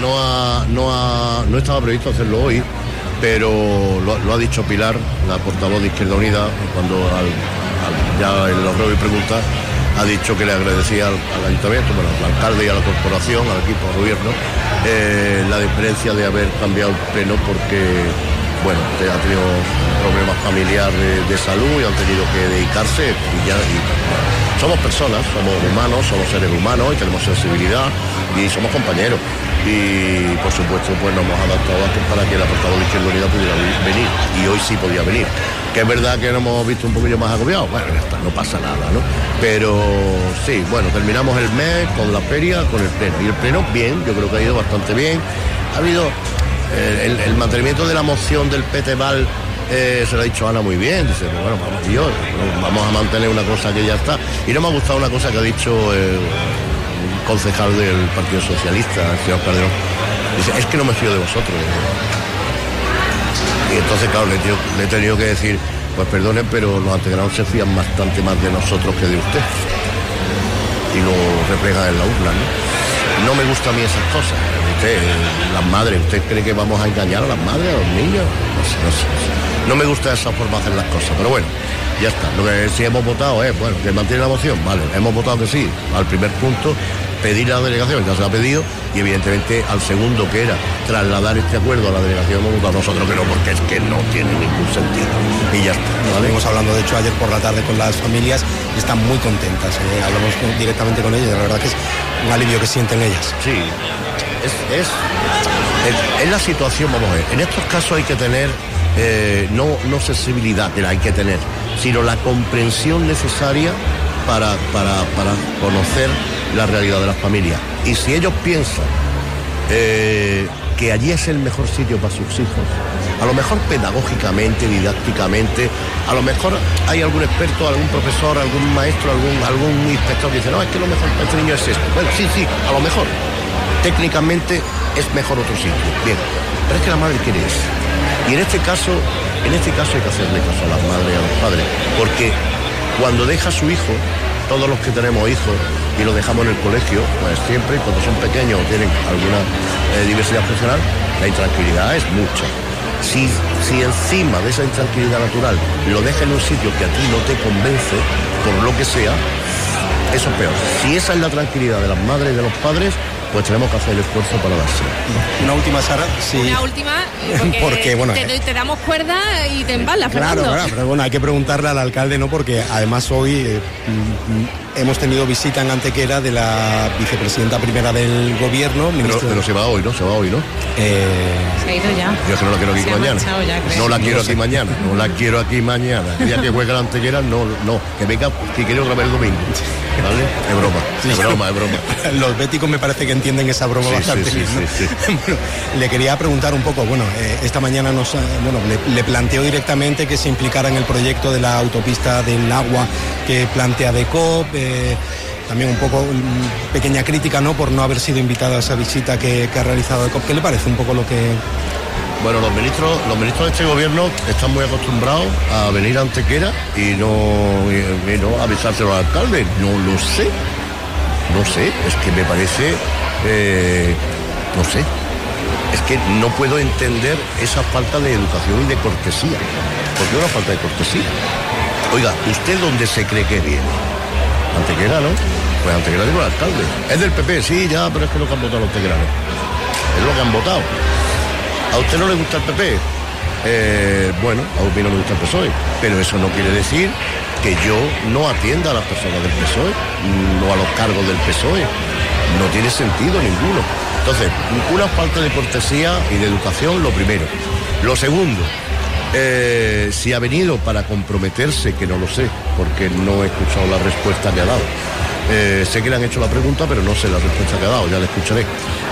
no estaba previsto hacerlo hoy, pero lo ha dicho Pilar, la portavoz de Izquierda Unida, cuando ya en los ruegos y preguntas ha dicho que le agradecía al ayuntamiento, bueno, al alcalde y a la corporación, al equipo de gobierno, la diferencia de haber cambiado el pleno porque, bueno, ha tenido problemas familiares de salud y han tenido que dedicarse somos personas, somos humanos, somos seres humanos y tenemos sensibilidad y somos compañeros. Y por supuesto pues nos hemos adaptado para que la portavoz de Izquierda Unida pudiera venir, y hoy sí podía venir. Que es verdad que nos hemos visto un poquillo más agobiados, bueno, ya está, no pasa nada, ¿no? Pero sí, bueno, terminamos el mes con la feria, con el pleno. Y el pleno, bien, yo creo que ha ido bastante bien. Ha habido el mantenimiento de la moción del Peteval, se lo ha dicho Ana muy bien, dice, bueno, vamos a mantener una cosa que ya está. Y no me ha gustado una cosa que ha dicho un concejal del Partido Socialista, el señor Calderón. Dice, es que no me fío de vosotros. Y entonces, claro, le he tenido que decir, pues perdonen, pero los antequeranos se fían bastante más de nosotros que de usted. Y lo reflejan en la urna, ¿no? No me gustan a mí esas cosas. Las madres, ¿usted cree que vamos a engañar a las madres, a los niños? No sé. No me gusta esa forma de hacer las cosas, pero bueno, ya está. Lo que sí hemos votado es, bueno, que mantiene la moción, vale, hemos votado que sí, al primer punto, pedir a la delegación, ya se la ha pedido, y evidentemente al segundo, que era trasladar este acuerdo a la delegación, hemos votado nosotros que no, porque es que no tiene ningún sentido. Y ya está. ¿Vale? Estuvimos hablando, de hecho, ayer por la tarde con las familias y están muy contentas. Hablamos directamente con ellas, la verdad que es un alivio que sienten ellas. Sí, es la situación, vamos a ver. En estos casos hay que tener no sensibilidad, que la hay que tener, sino la comprensión necesaria para conocer la realidad de las familias. Y si ellos piensan que allí es el mejor sitio para sus hijos, a lo mejor pedagógicamente, didácticamente, a lo mejor hay algún experto, algún profesor, algún maestro, algún inspector que dice, no, es que lo mejor para este niño es esto. Bueno, sí, a lo mejor técnicamente es mejor otro sitio, bien, pero es que la madre quiere eso. Y en este caso hay que hacerle caso a las madres y a los padres, porque cuando deja a su hijo, todos los que tenemos hijos, y lo dejamos en el colegio, pues siempre cuando son pequeños o tienen alguna diversidad funcional, la intranquilidad es mucha. Si encima de esa intranquilidad natural lo dejas en un sitio que a ti no te convence, por lo que sea, eso es peor. Si esa es la tranquilidad de las madres y de los padres, pues tenemos que hacer el esfuerzo para dársela. Una última, Sara. Sí. Una última, porque bueno, te damos cuerda y te embalas, Fernando. Claro, pero bueno, hay que preguntarle al alcalde, ¿no? Porque además hoy hemos tenido visita en Antequera de la vicepresidenta primera del gobierno. Pero se va hoy, ¿no? Se va hoy, ¿no? Se ha ido ya. Yo es que no la quiero aquí mañana. No la quiero aquí mañana. No la quiero aquí mañana. El día que juega la Antequera, no. Que venga, que quiere otra vez el domingo. ¿Vale? Es broma. Sí, es broma. Los béticos me parece que entienden esa broma bastante bien, ¿no? Sí. Bueno, le quería preguntar un poco, esta mañana le planteó directamente que se implicara en el proyecto de la autopista del agua que plantea DECOP, también un poco pequeña crítica, ¿no?, por no haber sido invitada a esa visita que ha realizado DECOP. ¿Qué le parece un poco lo que...? Bueno, los ministros de este gobierno están muy acostumbrados a venir a Antequera y no avisárselo al alcalde. No sé, es que me parece, es que no puedo entender esa falta de educación y de cortesía, porque es una falta de cortesía. Oiga, ¿usted dónde se cree que viene? Antequera, ¿no? Pues Antequera digo el alcalde. Es del PP, sí, ya, pero es que lo que han votado los antequeranos. Es lo que han votado. ¿A usted no le gusta el PP? Bueno, a mí no me gusta el PSOE, pero eso no quiere decir que yo no atienda a las personas del PSOE, no a los cargos del PSOE. No tiene sentido ninguno. Entonces, una falta de cortesía y de educación, lo primero. Lo segundo, si ha venido para comprometerse, que no lo sé, porque no he escuchado la respuesta que ha dado. Sé que le han hecho la pregunta, pero no sé la respuesta que ha dado, ya la escucharé.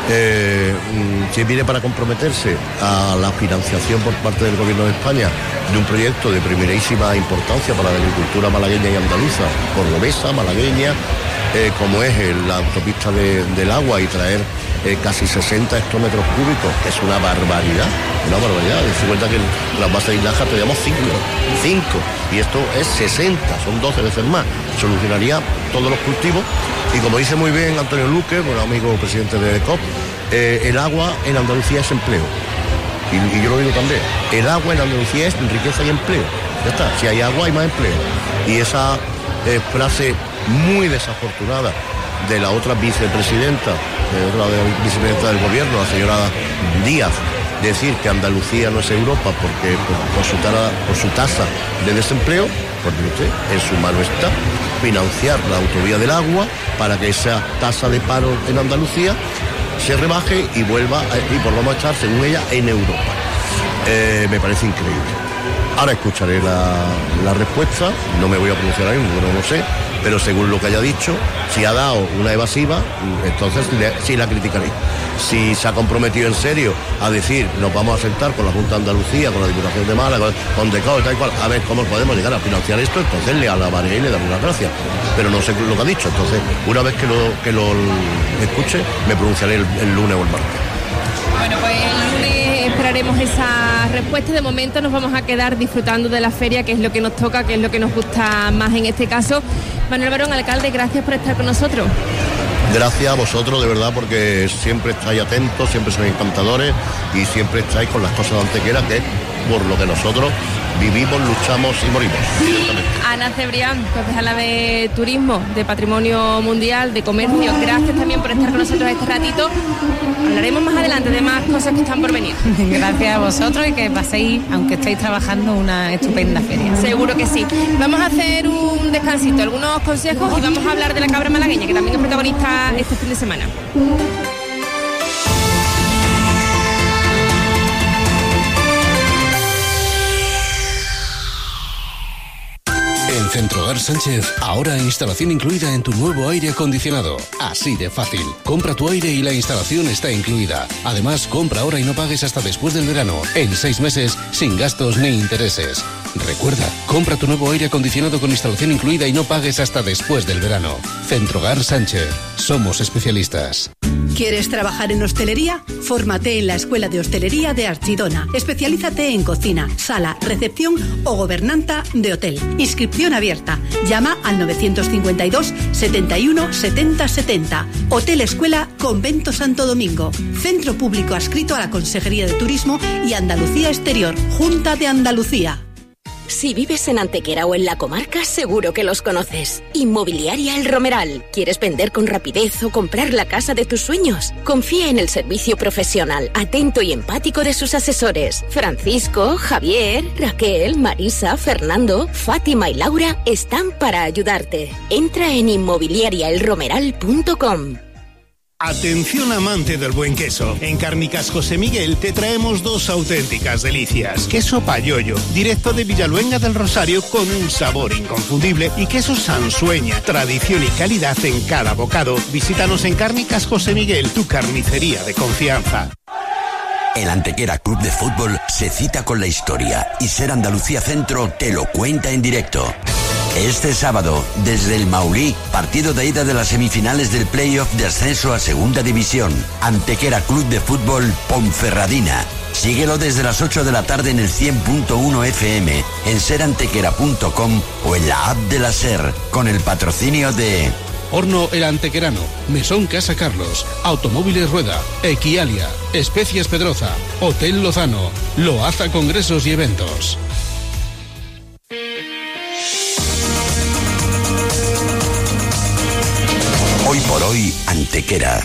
Si viene para comprometerse a la financiación por parte del Gobierno de España de un proyecto de primerísima importancia para la agricultura malagueña y andaluza, cordobesa, malagueña, como es la autopista del agua, y traer casi 60 hectómetros cúbicos, que es una barbaridad. Dense cuenta que las bases de Inaja teníamos 5, y esto es 60, son 12 veces más. Solucionaría todos los cultivos, y como dice muy bien Antonio Luque, bueno, amigo presidente de DECOP, el agua en Andalucía es empleo. Y yo lo digo también, el agua en Andalucía es riqueza y empleo. Ya está, si hay agua hay más empleo. Y esa frase muy desafortunada de la otra vicepresidenta, del gobierno, la señora Díaz, decir que Andalucía no es Europa porque por su tasa de desempleo, porque usted en su mano está financiar la autovía del agua para que esa tasa de paro en Andalucía se rebaje y volvamos a estar, según ella, en Europa. Me parece increíble. Ahora escucharé la respuesta, no me voy a pronunciar ahí, no lo sé, pero según lo que haya dicho, si ha dado una evasiva, entonces sí la criticaré. Si se ha comprometido en serio a decir, nos vamos a sentar con la Junta de Andalucía, con la Diputación de Málaga, con DECOP y tal y cual, a ver cómo podemos llegar a financiar esto, entonces le alabaré y le daré las gracias. Pero no sé lo que ha dicho, entonces una vez que lo escuche, me pronunciaré el lunes o el martes. Bueno, pues el lunes esperaremos esa respuesta. De momento nos vamos a quedar disfrutando de la feria, que es lo que nos toca, que es lo que nos gusta más en este caso. Manuel Barón, alcalde, gracias por estar con nosotros. Gracias a vosotros, de verdad, porque siempre estáis atentos, siempre sois encantadores y siempre estáis con las cosas de Antequera, que es por lo que nosotros vivimos, luchamos y morimos. Ana Cebrián, concejala de Turismo, de Patrimonio Mundial, de Comercio, gracias también por estar con nosotros este ratito. Hablaremos más adelante de más cosas que están por venir. Gracias a vosotros y que paséis, aunque estéis trabajando, una estupenda feria. Seguro que sí. Vamos a hacer un descansito, algunos consejos, y vamos a hablar de la cabra malagueña, que también es protagonista este fin de semana. En Centrogar Sánchez, ahora instalación incluida en tu nuevo aire acondicionado. Así de fácil. Compra tu aire y la instalación está incluida. Además, compra ahora y no pagues hasta después del verano. En 6 meses, sin gastos ni intereses. Recuerda, compra tu nuevo aire acondicionado con instalación incluida y no pagues hasta después del verano. Centrogar Sánchez. Somos especialistas. ¿Quieres trabajar en hostelería? Fórmate en la Escuela de Hostelería de Archidona. Especialízate en cocina, sala, recepción o gobernanta de hotel. Inscripción abierta. Llama al 952 71 70 70. Hotel Escuela Convento Santo Domingo. Centro público adscrito a la Consejería de Turismo y Andalucía Exterior. Junta de Andalucía. Si vives en Antequera o en la comarca, seguro que los conoces. Inmobiliaria El Romeral. ¿Quieres vender con rapidez o comprar la casa de tus sueños? Confía en el servicio profesional, atento y empático de sus asesores. Francisco, Javier, Raquel, Marisa, Fernando, Fátima y Laura están para ayudarte. Entra en inmobiliariaelromeral.com. Atención amante del buen queso. En Cárnicas José Miguel te traemos dos auténticas delicias. Queso Payollo, directo de Villaluenga del Rosario con un sabor inconfundible, y queso Sansueña, tradición y calidad en cada bocado. Visítanos en Cárnicas José Miguel, tu carnicería de confianza. El Antequera Club de Fútbol se cita con la historia y Ser Andalucía Centro te lo cuenta en directo. Este sábado, desde el Maurí, partido de ida de las semifinales del playoff de ascenso a Segunda División. Antequera Club de Fútbol Ponferradina. Síguelo desde las 8 de la tarde en el 100.1 FM, en serantequera.com o en la app de la SER, con el patrocinio de... Horno El Antequerano, Mesón Casa Carlos, Automóviles Rueda, Equialia, Especias Pedroza, Hotel Lozano, Loaza Congresos y Eventos. Hoy por hoy, Antequera.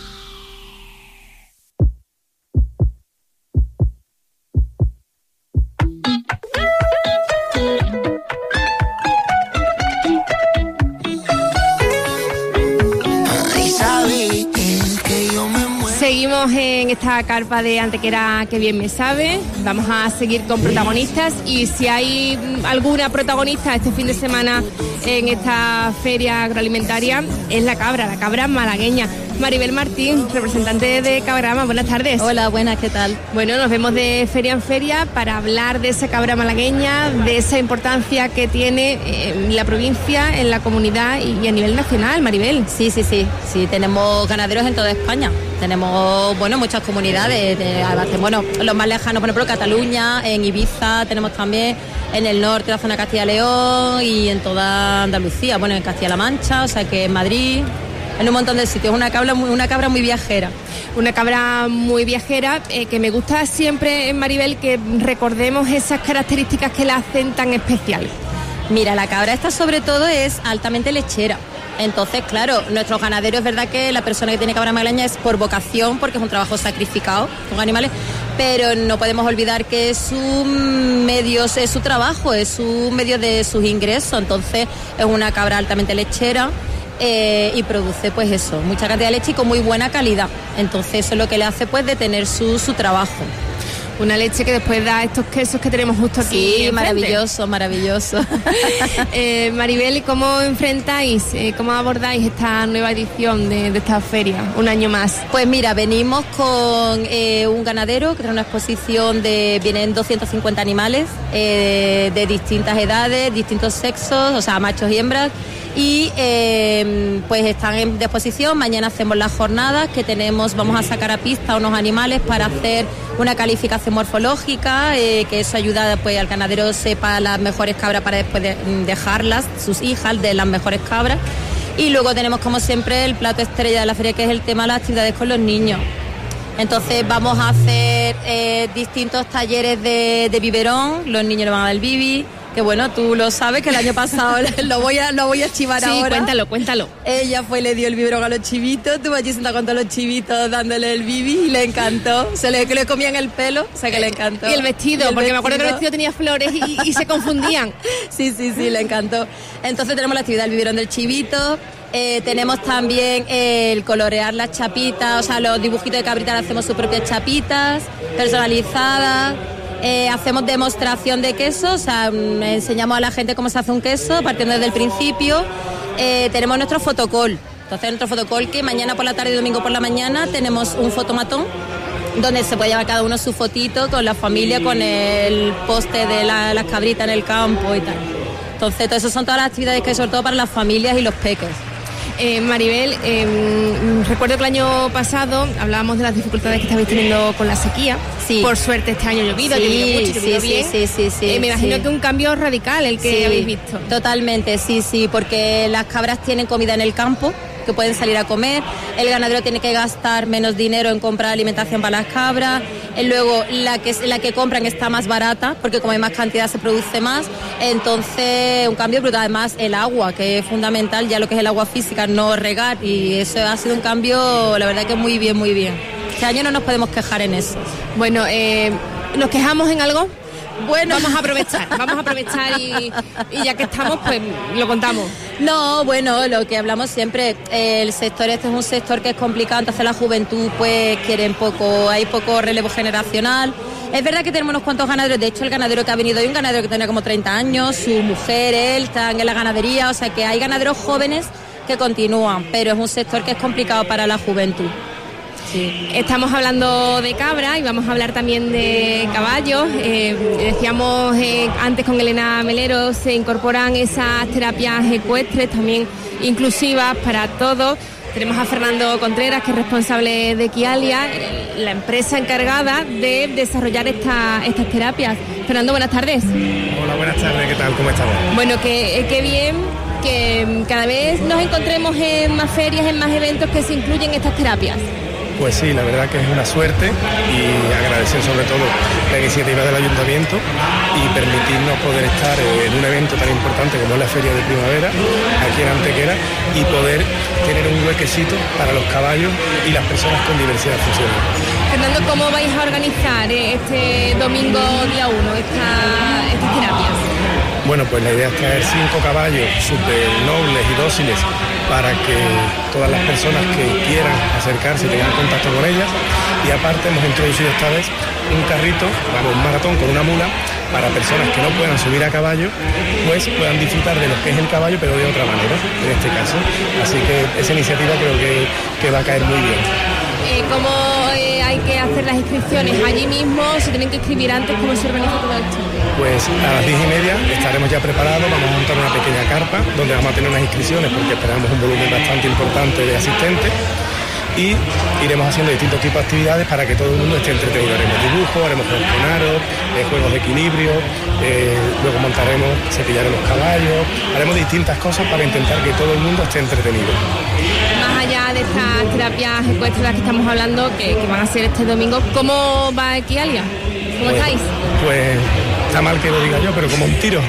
Seguimos en esta carpa de Antequera que bien me sabe. Vamos a seguir con protagonistas, y si hay alguna protagonista este fin de semana en esta feria agroalimentaria es la cabra malagueña. Maribel Martín, representante de Cabrama, buenas tardes. Hola, buenas, ¿qué tal? Bueno, nos vemos de feria en feria para hablar de esa cabra malagueña, de esa importancia que tiene en la provincia, en la comunidad y a nivel nacional, Maribel. Sí, tenemos ganaderos en toda España. Tenemos, muchas comunidades, los más lejanos, por ejemplo, Cataluña, en Ibiza, tenemos también en el norte, la zona de Castilla-León y en toda Andalucía, en Castilla-La Mancha, o sea que en Madrid, en un montón de sitios. Una cabra muy viajera. Una cabra muy viajera, que me gusta siempre, Maribel, que recordemos esas características que la hacen tan especial. Mira, la cabra esta sobre todo es altamente lechera. Entonces, claro, nuestros ganaderos, es verdad que la persona que tiene cabra malagueña es por vocación, porque es un trabajo sacrificado con animales, pero no podemos olvidar que es un medio, es su trabajo, es un medio de sus ingresos. Entonces, es una cabra altamente lechera. Y produce mucha cantidad de leche y con muy buena calidad. Entonces eso es lo que le hace de tener su trabajo. Una leche que después da estos quesos que tenemos justo aquí. Sí, maravilloso. Maribel, ¿cómo enfrentáis, cómo abordáis esta nueva edición de esta feria, un año más? Pues mira, venimos con un ganadero que trae una exposición vienen 250 animales de distintas edades, distintos sexos, o sea, machos y hembras. Y están en exposición. Mañana hacemos las jornadas que vamos a sacar a pista unos animales para hacer una calificación morfológica, que eso ayuda al ganadero sepa las mejores cabras para después dejarlas, sus hijas de las mejores cabras. Y luego tenemos como siempre el plato estrella de la feria, que es el tema de las actividades con los niños. Entonces vamos a hacer distintos talleres de biberón, los niños le van a dar el bibi. Que tú lo sabes, que el año pasado lo voy a chivar ahora. Sí, cuéntalo. Ella le dio el biberón a los chivitos, estuvo allí sentada con todos los chivitos dándole el bibi y le encantó. Le comían el pelo, o sea que le encantó. Y el vestido, porque me acuerdo que el vestido tenía flores y se confundían. Sí, le encantó. Entonces tenemos la actividad del biberón del chivito. Tenemos también el colorear las chapitas, o sea, los dibujitos de cabrita le hacemos sus propias chapitas personalizadas. Hacemos demostración de queso, o sea, enseñamos a la gente cómo se hace un queso partiendo desde el principio. Tenemos nuestro fotocall. Entonces, nuestro fotocall, que mañana por la tarde y domingo por la mañana tenemos un fotomatón donde se puede llevar cada uno su fotito con la familia, con el poste de las cabritas en el campo y tal. Entonces, eso son todas las actividades que hay, sobre todo para las familias y los peques. Maribel, recuerdo que el año pasado hablábamos de las dificultades que estabais teniendo con la sequía. Sí. Por suerte este año ha llovido, ha llovido mucho, ha llovido bien. Sí. Me imagino que un cambio radical el que habéis visto. Totalmente, sí, porque las cabras tienen comida en el campo, que pueden salir a comer, el ganadero tiene que gastar menos dinero en comprar alimentación para las cabras, luego la que compran está más barata, porque como hay más cantidad se produce más, entonces un cambio brutal. Además el agua, que es fundamental, ya lo que es el agua física, no regar, y eso ha sido un cambio, la verdad que muy bien. Este año no nos podemos quejar en eso. Bueno, ¿nos quejamos en algo? Bueno, vamos a aprovechar y ya que estamos, pues lo contamos. No, bueno, lo que hablamos siempre, el sector este es un sector que es complicado, entonces la juventud pues quieren hay poco relevo generacional. Es verdad que tenemos unos cuantos ganaderos, de hecho el ganadero que ha venido hoy, un ganadero que tenía como 30 años, su mujer, él, están en la ganadería, o sea que hay ganaderos jóvenes que continúan, pero es un sector que es complicado para la juventud. Sí. Estamos hablando de cabra y vamos a hablar también de caballos. Decíamos antes con Elena Melero, se incorporan esas terapias ecuestres también inclusivas para todos. Tenemos a Fernando Contreras, que es responsable de Equialia, la empresa encargada de desarrollar estas terapias. Fernando, buenas tardes. Hola, buenas tardes, ¿qué tal? ¿Cómo estamos? Bueno, qué bien que cada vez nos encontremos en más ferias, en más eventos que se incluyen estas terapias. Pues sí, la verdad que es una suerte y agradecer sobre todo la iniciativa del Ayuntamiento y permitirnos poder estar en un evento tan importante como es la Feria de Primavera aquí en Antequera y poder tener un huequecito para los caballos y las personas con diversidad funcional. Fernando, ¿cómo vais a organizar este domingo día 1 estas terapias? Bueno, pues la idea es traer 5 caballos súper nobles y dóciles para que todas las personas que quieran acercarse tengan contacto con ellas, y aparte hemos introducido esta vez un carrito con maratón con una mula para personas que no puedan subir a caballo, pues puedan disfrutar de lo que es el caballo pero de otra manera, en este caso. Así que esa iniciativa creo que va a caer muy bien. ¿Cómo hay que hacer las inscripciones? ¿Allí mismo se tienen que inscribir antes? ¿Cómo se organiza todo esto? Pues a las 10:30 estaremos ya preparados, vamos a montar una pequeña carpa donde vamos a tener unas inscripciones porque esperamos un volumen bastante importante de asistentes, y iremos haciendo distintos tipos de actividades para que todo el mundo esté entretenido. Haremos dibujo, haremos juegos juegos de equilibrio, luego cepillaremos caballos, haremos distintas cosas para intentar que todo el mundo esté entretenido. Más allá de estas terapias ecuestres de las que estamos hablando, que van a ser este domingo, ¿cómo va Equialia? ¿Cómo estáis? Pues está mal que lo diga yo, pero como un tiro.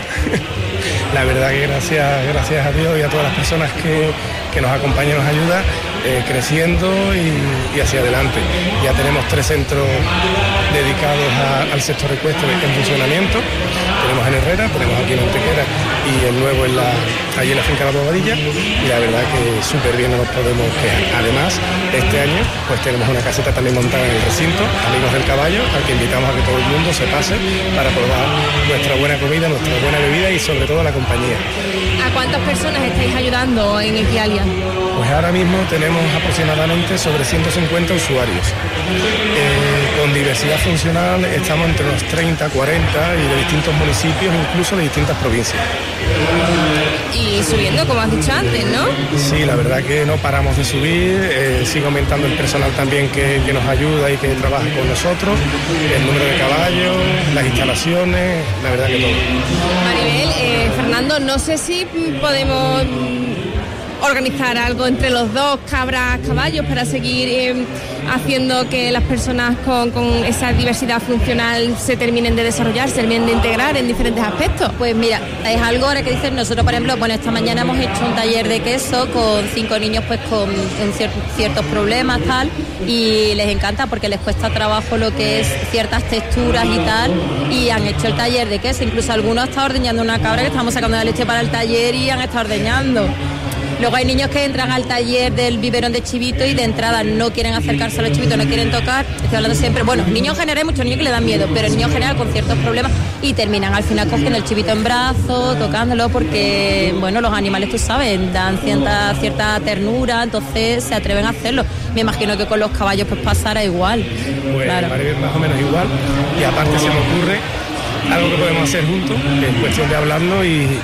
La verdad que gracias a Dios y a todas las personas que nos acompañan y nos ayudan, creciendo y hacia adelante. Ya tenemos 3 centros dedicados al sector ecuestre en funcionamiento. Tenemos en Herrera, tenemos aquí en Antequera y el nuevo allí en la finca La Bobadilla, y la verdad que súper bien, no nos podemos quejar. Además, este año pues tenemos una caseta también montada en el recinto, Amigos del Caballo, al que invitamos a que todo el mundo se pase para probar nuestra buena comida, nuestra buena bebida y sobre todo la compañía. ¿A cuántas personas estáis ayudando en Equialia? Pues ahora mismo tenemos aproximadamente sobre 150 usuarios. Con diversidad funcional estamos entre los 30, 40 y de distintos municipios, incluso de distintas provincias. Y subiendo, como has dicho antes, ¿no? Sí, la verdad que no paramos de subir, sigue aumentando el personal también que nos ayuda y que trabaja con nosotros, el número de caballos, las instalaciones, la verdad que todo. Maribel, Fernando, no sé si podemos organizar algo entre los dos, cabras, caballos, para seguir haciendo que las personas con esa diversidad funcional se terminen de desarrollar, se terminen de integrar en diferentes aspectos. Pues mira, es algo ahora que dicen nosotros, por ejemplo, bueno, esta mañana hemos hecho un taller de queso con 5 niños pues con ciertos problemas tal, y les encanta porque les cuesta trabajo lo que es ciertas texturas y tal, y han hecho el taller de queso, incluso algunos han estado ordeñando una cabra que estamos sacando la leche para el taller y han estado ordeñando. Luego hay niños que entran al taller del biberón de chivito y de entrada no quieren acercarse a los chivitos, no quieren tocar. Estoy hablando siempre, bueno, niños en general hay muchos niños que le dan miedo, pero niños en general con ciertos problemas, y terminan al final cogiendo el chivito en brazos, tocándolo, porque, bueno, los animales, tú sabes, dan cierta ternura, entonces se atreven a hacerlo. Me imagino que con los caballos pues pasará igual. Pues claro. Más o menos igual, y aparte se me ocurre algo que podemos hacer juntos, en cuestión de hablarlo y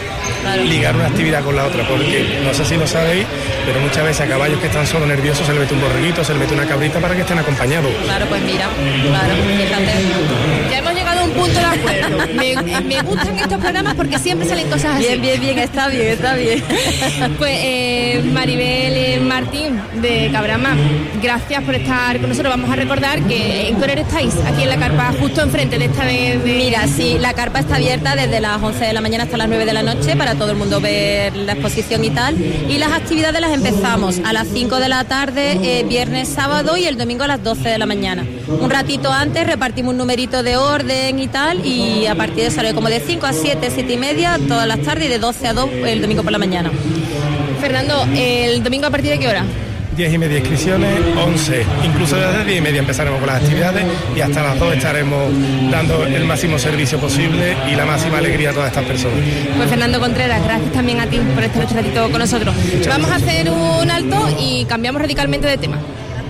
ligar una actividad con la otra, porque no sé si lo sabéis, pero muchas veces a caballos que están solo nerviosos se le mete un borreguito, se le mete una cabrita para que estén acompañados. Claro, pues mira, claro, fíjate. Ya hemos llegado a un punto de acuerdo. Me gustan estos programas porque siempre salen cosas así. Bien, está bien. Pues Maribel Martín de Cabrama, gracias por estar con nosotros. Vamos a recordar que ¿en qué horario estáis? Aquí en la carpa, justo enfrente de esta de... Mira, sí, la carpa está abierta desde las 11 de la mañana hasta las 9 de la noche para todo el mundo ver la exposición y tal. Y las actividades las empezamos a las 5 de la tarde, viernes, sábado y el domingo a las 12 de la mañana. Un ratito antes repartimos un numerito de orden y tal, y a partir de eso, como de 5 a 7, 7 y media todas las tardes, y de 12 a 2 el domingo por la mañana. Fernando, ¿el domingo a partir de qué hora? 10:30 inscripciones, 11, incluso desde 10:30 empezaremos con las actividades y hasta las 2 estaremos dando el máximo servicio posible y la máxima alegría a todas estas personas. Pues Fernando Contreras, gracias también a ti por estar este ratito con nosotros. Vamos a hacer un alto y cambiamos radicalmente de tema.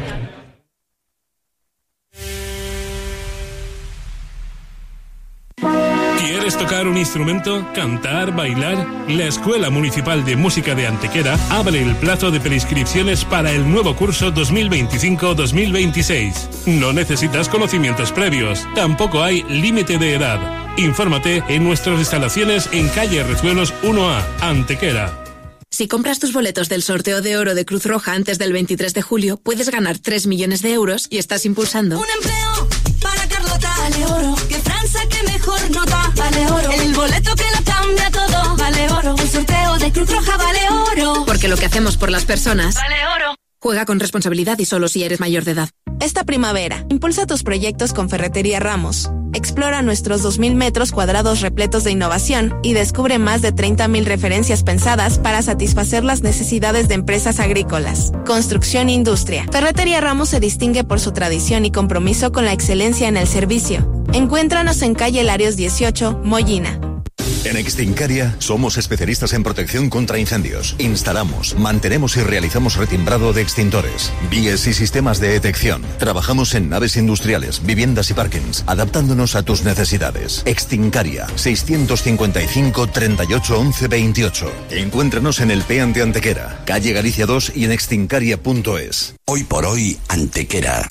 ¿Quieres tocar un instrumento, cantar, bailar? La Escuela Municipal de Música de Antequera abre el plazo de preinscripciones para el nuevo curso 2025-2026. No necesitas conocimientos previos, tampoco hay límite de edad. Infórmate en nuestras instalaciones en calle Rezuelos 1A, Antequera. Si compras tus boletos del sorteo de oro de Cruz Roja antes del 23 de julio, puedes ganar 3 millones de euros y estás impulsando un empleo para Carlota. Vale oro, que Fran saque mejor nota. Vale oro, el boleto que lo cambia todo. Vale oro, un sorteo de Cruz Roja vale oro. Porque lo que hacemos por las personas vale oro. Juega con responsabilidad y solo si eres mayor de edad. Esta primavera, impulsa tus proyectos con Ferretería Ramos. Explora nuestros 2.000 metros cuadrados repletos de innovación y descubre más de 30.000 referencias pensadas para satisfacer las necesidades de empresas agrícolas. Construcción e industria. Ferretería Ramos se distingue por su tradición y compromiso con la excelencia en el servicio. Encuéntranos en calle Larios 18, Mollina. En Extincaria somos especialistas en protección contra incendios. Instalamos, mantenemos y realizamos retimbrado de extintores, vías y sistemas de detección. Trabajamos en naves industriales, viviendas y parkings, adaptándonos a tus necesidades. Extincaria, 655 38 11 28. Encuéntranos en el PEAN de Antequera, calle Galicia 2 y en extincaria.es. Hoy por hoy, Antequera.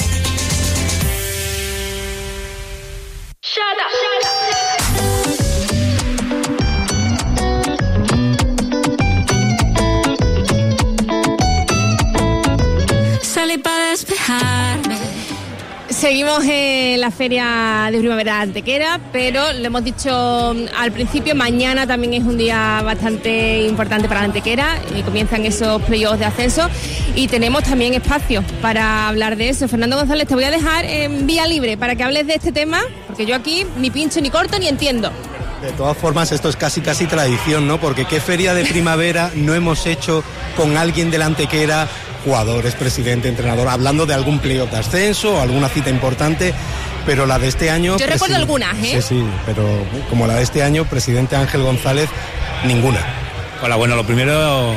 Para despejarme. Seguimos en la Feria de Primavera de Antequera, pero lo hemos dicho al principio, mañana también es un día bastante importante para Antequera, comienzan esos playoffs de ascenso y tenemos también espacio para hablar de eso. Fernando González, te voy a dejar en vía libre para que hables de este tema, porque yo aquí ni pincho ni corto ni entiendo. De todas formas, esto es casi tradición, ¿no? Porque qué feria de primavera no hemos hecho con alguien de la Antequera, jugadores, presidente, entrenador, hablando de algún playoff de ascenso o alguna cita importante, pero la de este año... Yo recuerdo algunas, ¿eh? Sí, pero como la de este año, presidente Ángel González, ninguna. Hola, bueno, lo primero,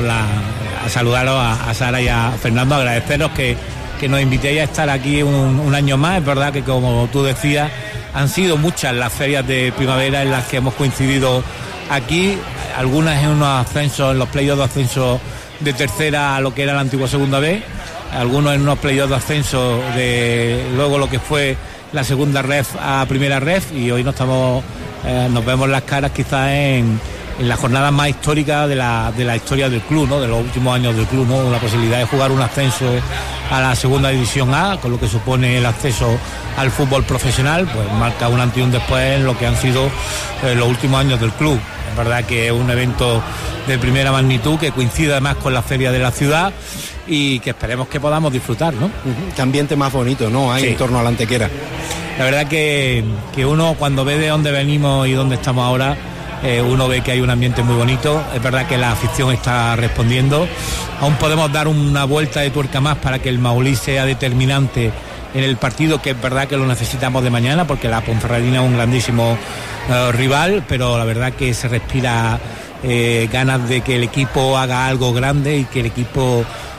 a saludaros a Sara y a Fernando, agradeceros que nos invitéis a estar aquí un año más. Es verdad que, como tú decías, han sido muchas las ferias de primavera en las que hemos coincidido aquí, algunas en unos ascensos, en los playoffs de ascenso de tercera a lo que era la antigua segunda B, algunos en unos playoffs de ascenso de luego lo que fue la segunda ref a primera ref, y hoy nos vemos las caras quizás en la jornada más histórica de la historia del club, ¿no? De los últimos años del club, ¿no? La posibilidad de jugar un ascenso a la segunda división A, con lo que supone el acceso al fútbol profesional, pues marca un antes y un después en lo que han sido los últimos años del club. Es verdad que es un evento de primera magnitud que coincide además con la feria de la ciudad y que esperemos que podamos disfrutar, ¿no? Qué ambiente más bonito, ¿no? Hay en torno a la Antequera. La verdad que uno, cuando ve de dónde venimos y dónde estamos ahora, uno ve que hay un ambiente muy bonito. Es verdad que la afición está respondiendo. Aún podemos dar una vuelta de tuerca más para que el Maulí sea determinante en el partido, que es verdad que lo necesitamos de mañana, porque la Ponferradina es un grandísimo rival, pero la verdad que se respira ganas de que el equipo haga algo grande y que el equipo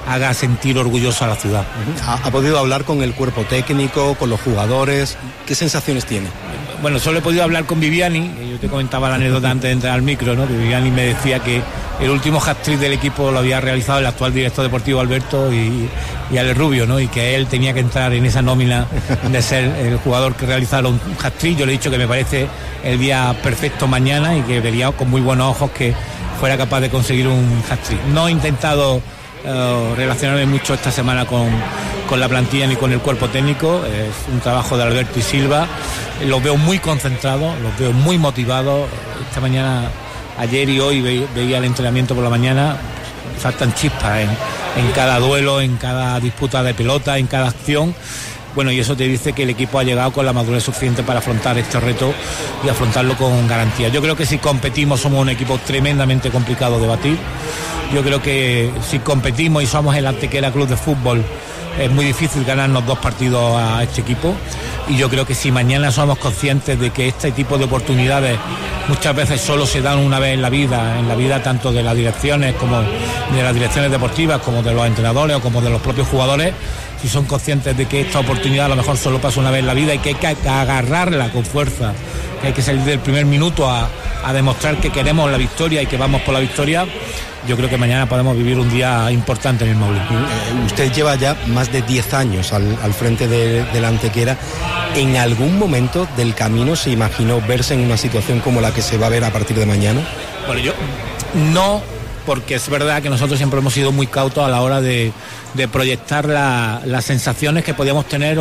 haga sentir orgulloso a la ciudad. ¿Ha podido hablar con el cuerpo técnico, con los jugadores? ¿Qué sensaciones tiene? Bueno, solo he podido hablar con Viviani. Yo te comentaba la anécdota antes de entrar al micro, ¿no? Que Viviani me decía que el último hat-trick del equipo lo había realizado el actual director deportivo Alberto y Alex Rubio, ¿no? Y que él tenía que entrar en esa nómina de ser el jugador que realizara un hat-trick. Yo le he dicho que me parece el día perfecto mañana y que vería con muy buenos ojos que fuera capaz de conseguir un hat-trick. No he intentado relacionarme mucho esta semana con la plantilla ni con el cuerpo técnico. Es un trabajo de Alberto y Silva. Los veo muy concentrados, los veo muy motivados. Esta mañana, ayer y hoy veía el entrenamiento por la mañana. Faltan chispas en cada duelo, en cada disputa de pelota, en cada acción. Bueno, y eso te dice que el equipo ha llegado con la madurez suficiente para afrontar este reto y afrontarlo con garantía. Yo creo que si competimos somos un equipo tremendamente complicado de batir. Yo creo que si competimos y somos el Antequera Club de Fútbol, es muy difícil ganarnos 2 partidos a este equipo. Y yo creo que si mañana somos conscientes de que este tipo de oportunidades muchas veces solo se dan una vez en la vida tanto de las direcciones como de las direcciones deportivas, como de los entrenadores o como de los propios jugadores, si son conscientes de que esta oportunidad a lo mejor solo pasa una vez en la vida y que hay que agarrarla con fuerza, que hay que salir del primer minuto a demostrar que queremos la victoria y que vamos por la victoria, yo creo que mañana podemos vivir un día importante en el Maule. Usted lleva ya más de 10 años al frente de la Antequera. ¿En algún momento del camino se imaginó verse en una situación como la que se va a ver a partir de mañana? Bueno, yo no, porque es verdad que nosotros siempre hemos sido muy cautos a la hora de proyectar las sensaciones que podíamos tener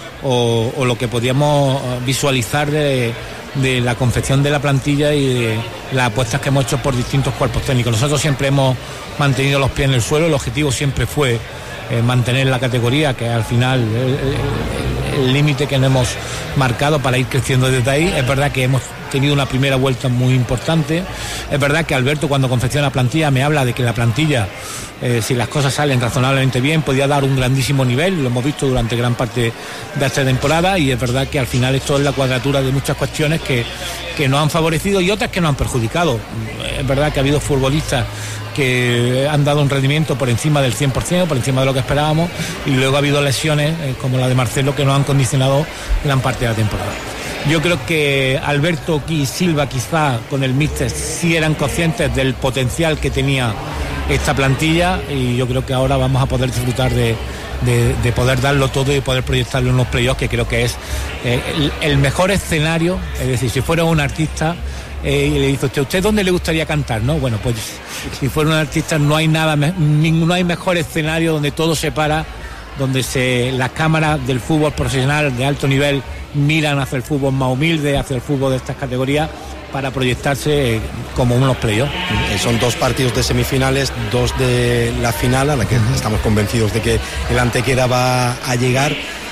o lo que podíamos visualizar de la confección de la plantilla y de las apuestas que hemos hecho por distintos cuerpos técnicos. Nosotros siempre hemos mantenido los pies en el suelo, el objetivo siempre fue mantener la categoría, que al final el límite que nos hemos marcado para ir creciendo desde ahí. Es verdad que hemos tenido una primera vuelta muy importante. Es verdad que Alberto, cuando confecciona la plantilla, me habla de que la plantilla, si las cosas salen razonablemente bien, podía dar un grandísimo nivel. Lo hemos visto durante gran parte de esta temporada y es verdad que al final esto es la cuadratura de muchas cuestiones que nos han favorecido y otras que nos han perjudicado. Es verdad que ha habido futbolistas que han dado un rendimiento por encima del 100%, por encima de lo que esperábamos, y luego ha habido lesiones como la de Marcelo que nos han condicionado gran parte de la temporada. Yo creo que Alberto y Silva quizá con el míster sí eran conscientes del potencial que tenía esta plantilla y yo creo que ahora vamos a poder disfrutar de poder darlo todo y poder proyectarlo en unos playoffs, que creo que es el mejor escenario. Es decir, si fuera un artista y le dice ¿usted dónde le gustaría cantar? ¿No? Bueno, pues si fuera un artista no hay mejor escenario donde todo se para, donde las cámaras del fútbol profesional de alto nivel miran hacia el fútbol más humilde, hacia el fútbol de estas categorías, para proyectarse como unos playoffs. Son 2 partidos de semifinales, 2 de la final, a la que estamos convencidos de que el Antequera va a llegar.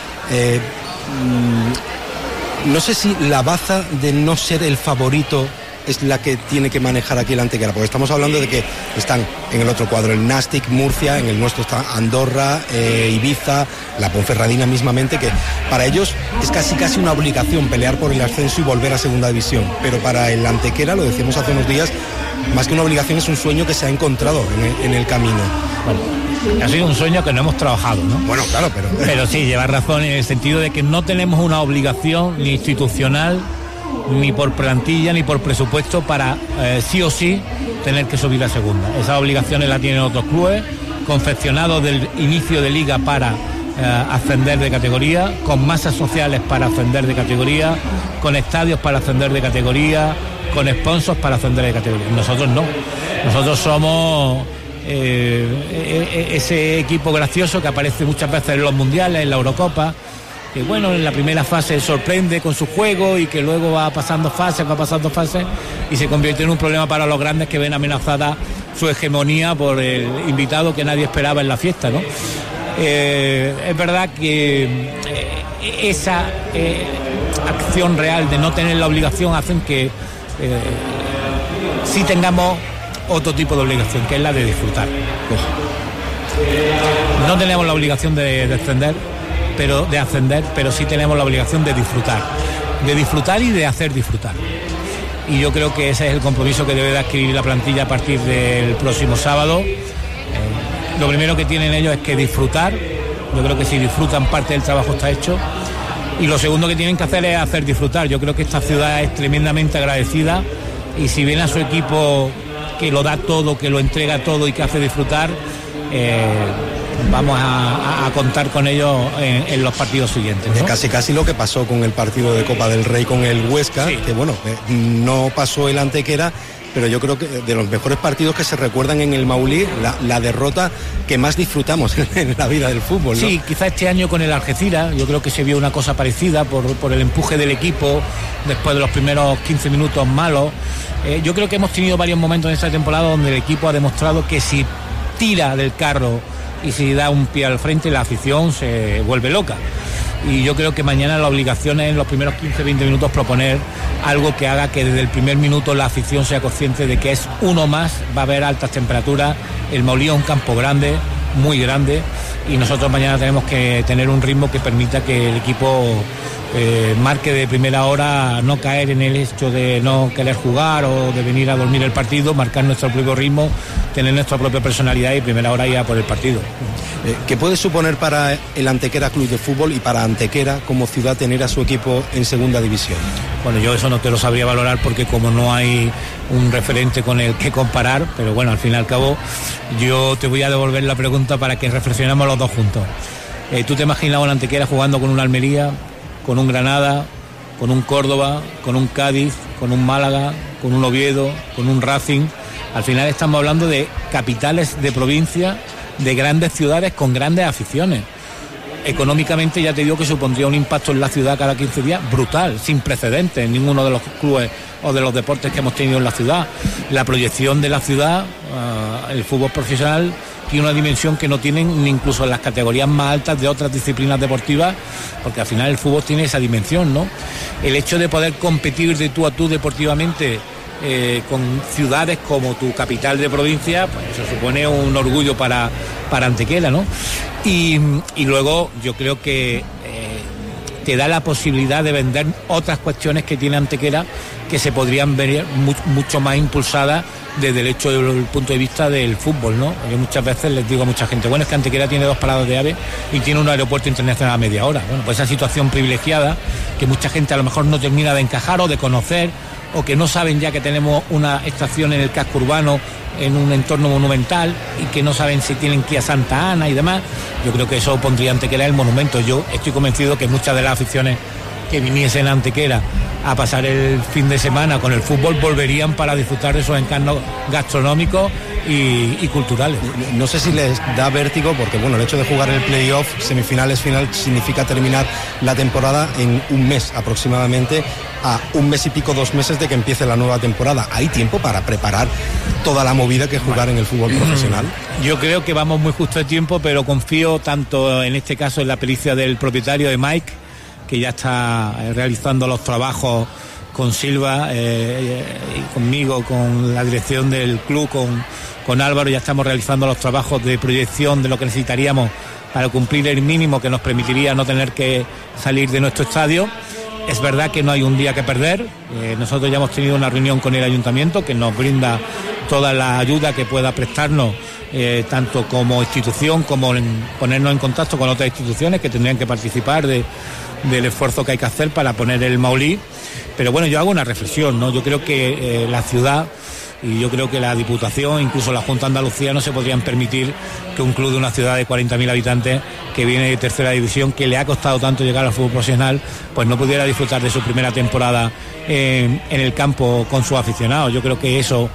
No sé si la baza de no ser el favorito es la que tiene que manejar aquí el Antequera, porque estamos hablando de que están en el otro cuadro el Nàstic, Murcia, en el nuestro está Andorra, Ibiza, la Ponferradina mismamente, que para ellos es casi una obligación pelear por el ascenso y volver a segunda división, pero para el Antequera, lo decíamos hace unos días, más que una obligación es un sueño que se ha encontrado en el camino. Bueno, ha sido un sueño que no hemos trabajado, ¿no? Bueno, claro, pero sí, lleva razón en el sentido de que no tenemos una obligación ni institucional, ni por plantilla, ni por presupuesto para sí o sí tener que subir a segunda. Esas obligaciones las tienen otros clubes, confeccionados del inicio de liga para ascender de categoría, con masas sociales para ascender de categoría, con estadios para ascender de categoría, con sponsors para ascender de categoría. Nosotros no. Nosotros somos ese equipo gracioso que aparece muchas veces en los mundiales, en la Eurocopa, que bueno, en la primera fase sorprende con su juego y que luego va pasando fases y se convierte en un problema para los grandes que ven amenazada su hegemonía por el invitado que nadie esperaba en la fiesta, ¿no? Es verdad que esa acción real de no tener la obligación hacen que sí tengamos otro tipo de obligación, que es la de disfrutar. No tenemos la obligación de ascender, pero sí tenemos la obligación de disfrutar y de hacer disfrutar. Y yo creo que ese es el compromiso que debe de adquirir la plantilla a partir del próximo sábado. lo primero que tienen ellos es que disfrutar. Yo creo que si disfrutan, parte del trabajo está hecho. Y lo segundo que tienen que hacer es hacer disfrutar. Yo creo que esta ciudad es tremendamente agradecida, y si ven a su equipo que lo da todo, que lo entrega todo y que hace disfrutar, vamos a contar con ellos en los partidos siguientes, ¿no? Casi lo que pasó con el partido de Copa del Rey con el Huesca, sí. Que bueno, no pasó el Antequera, pero yo creo que de los mejores partidos que se recuerdan en el Maulí, la derrota que más disfrutamos en la vida del fútbol, ¿no? Sí, quizá este año con el Algeciras, yo creo que se vio una cosa parecida por el empuje del equipo después de los primeros 15 minutos malos. Yo creo que hemos tenido varios momentos en esta temporada donde el equipo ha demostrado que si tira del carro y si da un pie al frente, la afición se vuelve loca. Y yo creo que mañana la obligación es en los primeros 15-20 minutos proponer algo que haga que desde el primer minuto la afición sea consciente de que es uno más, va a haber altas temperaturas, el Maulí es un campo grande, muy grande, y nosotros mañana tenemos que tener un ritmo que permita que el equipo marque de primera hora, no caer en el hecho de no querer jugar o de venir a dormir el partido, marcar nuestro propio ritmo, tener nuestra propia personalidad y primera hora ir a por el partido. ¿Qué puede suponer para el Antequera Club de Fútbol y para Antequera como ciudad tener a su equipo en segunda división? Bueno, yo eso no te lo sabría valorar porque como no hay un referente con el que comparar, pero bueno, al fin y al cabo yo te voy a devolver la pregunta para que reflexionemos los dos juntos. ¿Tú te imaginas una Antequera jugando con un Almería, con un Granada, con un Córdoba, con un Cádiz, con un Málaga, con un Oviedo, con un Racing? Al final estamos hablando de capitales de provincia, de grandes ciudades con grandes aficiones. Económicamente ya te digo que supondría un impacto en la ciudad cada 15 días brutal, sin precedentes en ninguno de los clubes o de los deportes que hemos tenido en la ciudad. La proyección de la ciudad, el fútbol profesional, tiene una dimensión que no tienen ni incluso en las categorías más altas de otras disciplinas deportivas, porque al final el fútbol tiene esa dimensión, ¿no? El hecho de poder competir de tú a tú deportivamente con ciudades como tu capital de provincia, pues eso supone un orgullo para Antequera, ¿no? Y luego yo creo que te da la posibilidad de vender otras cuestiones que tiene Antequera que se podrían ver mucho más impulsadas desde el hecho del punto de vista del fútbol, ¿no? Yo muchas veces les digo a mucha gente, bueno, es que Antequera tiene 2 paradas de AVE y tiene un aeropuerto internacional a media hora. Bueno, pues esa situación privilegiada que mucha gente a lo mejor no termina de encajar o de conocer, o que no saben ya que tenemos una estación en el casco urbano, en un entorno monumental, y que no saben si tienen que ir a Santa Ana y demás. Yo creo que eso pondría Antequera el monumento. Yo estoy convencido que muchas de las aficiones que viniesen a Antequera a pasar el fin de semana con el fútbol volverían para disfrutar de esos encantos gastronómicos y culturales. No sé si les da vértigo porque bueno, el hecho de jugar el playoff, semifinales, final, significa terminar la temporada en un mes aproximadamente, a un mes y pico, 2 meses de que empiece la nueva temporada. ¿Hay tiempo para preparar toda la movida que es jugar en el fútbol profesional? Yo creo que vamos muy justo de tiempo, pero confío tanto en este caso en la pericia del propietario, de Mike, que ya está realizando los trabajos con Silva y conmigo, con la dirección del club, con Álvaro. Ya estamos realizando los trabajos de proyección de lo que necesitaríamos para cumplir el mínimo que nos permitiría no tener que salir de nuestro estadio. Es verdad que no hay un día que perder. Nosotros ya hemos tenido una reunión con el ayuntamiento que nos brinda toda la ayuda que pueda prestarnos, tanto como institución como en ponernos en contacto con otras instituciones que tendrían que participar del esfuerzo que hay que hacer para poner el Maulí. Pero bueno, yo hago una reflexión, ¿no? Yo creo que la ciudad y yo creo que la Diputación, incluso la Junta de Andalucía, no se podrían permitir que un club de una ciudad de 40.000 habitantes que viene de tercera división, que le ha costado tanto llegar al fútbol profesional, pues no pudiera disfrutar de su primera temporada en el campo con sus aficionados. Yo creo que eso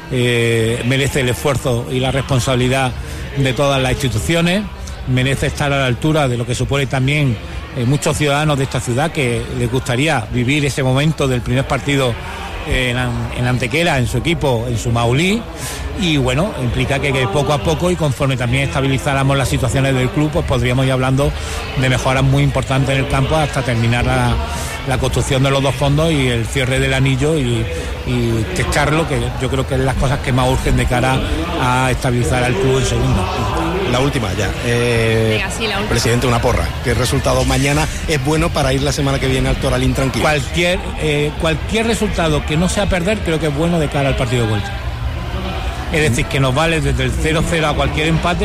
merece el esfuerzo y la responsabilidad de todas las instituciones, merece estar a la altura de lo que supone también muchos ciudadanos de esta ciudad que les gustaría vivir ese momento del primer partido en Antequera, en su equipo, en su Maulí, y bueno, implica que poco a poco y conforme también estabilizáramos las situaciones del club, pues podríamos ir hablando de mejoras muy importantes en el campo hasta terminar la construcción de los 2 fondos y el cierre del anillo y techarlo, que yo creo que es las cosas que más urgen de cara a estabilizar al club en segunda. La última ya. Venga, sí, la última. Presidente, una porra. ¿Qué resultado mañana es bueno para ir la semana que viene al Toralín tranquilo? Cualquier resultado que no sea perder creo que es bueno de cara al partido de vuelta. Es decir, que nos vale desde el 0-0 a cualquier empate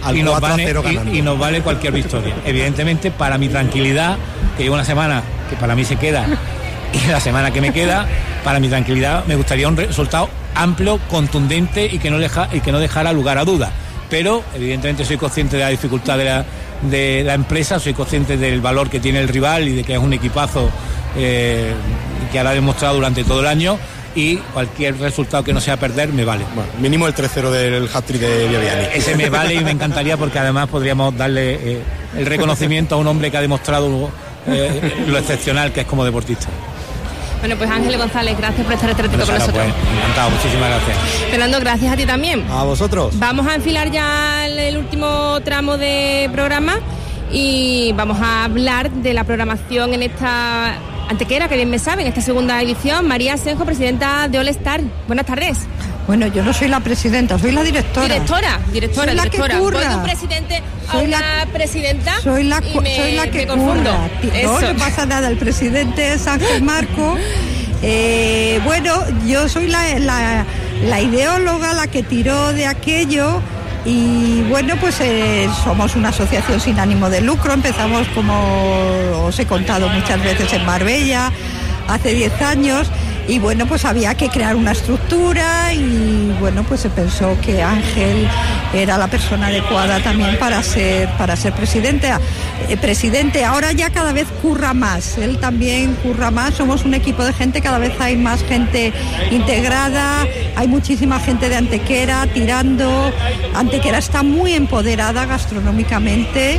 al 4-0 ganando. Y nos vale cualquier victoria. Evidentemente, para mi tranquilidad, que llevo una semana que para mí se queda, y la semana que me queda, para mi tranquilidad, me gustaría un resultado amplio, contundente y que no dejara lugar a dudas. Pero, evidentemente, soy consciente de la dificultad de la empresa, soy consciente del valor que tiene el rival y de que es un equipazo que lo ha demostrado durante todo el año, y cualquier resultado que no sea perder me vale. Bueno, mínimo el 3-0 del hat-trick de Viviani. Ese me vale y me encantaría, porque además podríamos darle el reconocimiento a un hombre que ha demostrado lo excepcional que es como deportista. Bueno, pues Ángel González, gracias por estar este ratito con nosotros. Pues, encantado, muchísimas gracias. Fernando, gracias a ti también. A vosotros. Vamos a enfilar ya el último tramo de programa y vamos a hablar de la programación en esta Antequera, que bien me saben, esta segunda edición. María Asenjo, presidenta de All Star. Buenas tardes. Bueno, yo no soy la presidenta, soy la directora. Directora. Soy la que curra. Voy de un presidente a una presidenta. Soy la que confundo. No pasa nada, el presidente es Ángel Marco. Bueno, yo soy la ideóloga, la que tiró de aquello. Y bueno, pues somos una asociación sin ánimo de lucro. Empezamos, como os he contado muchas veces, en Marbella hace 10 años. Y bueno, pues había que crear una estructura y bueno, pues se pensó que Ángel era la persona adecuada también para ser presidente. Ahora ya cada vez curra más, él también curra más, somos un equipo de gente, cada vez hay más gente integrada, hay muchísima gente de Antequera tirando. Antequera está muy empoderada gastronómicamente.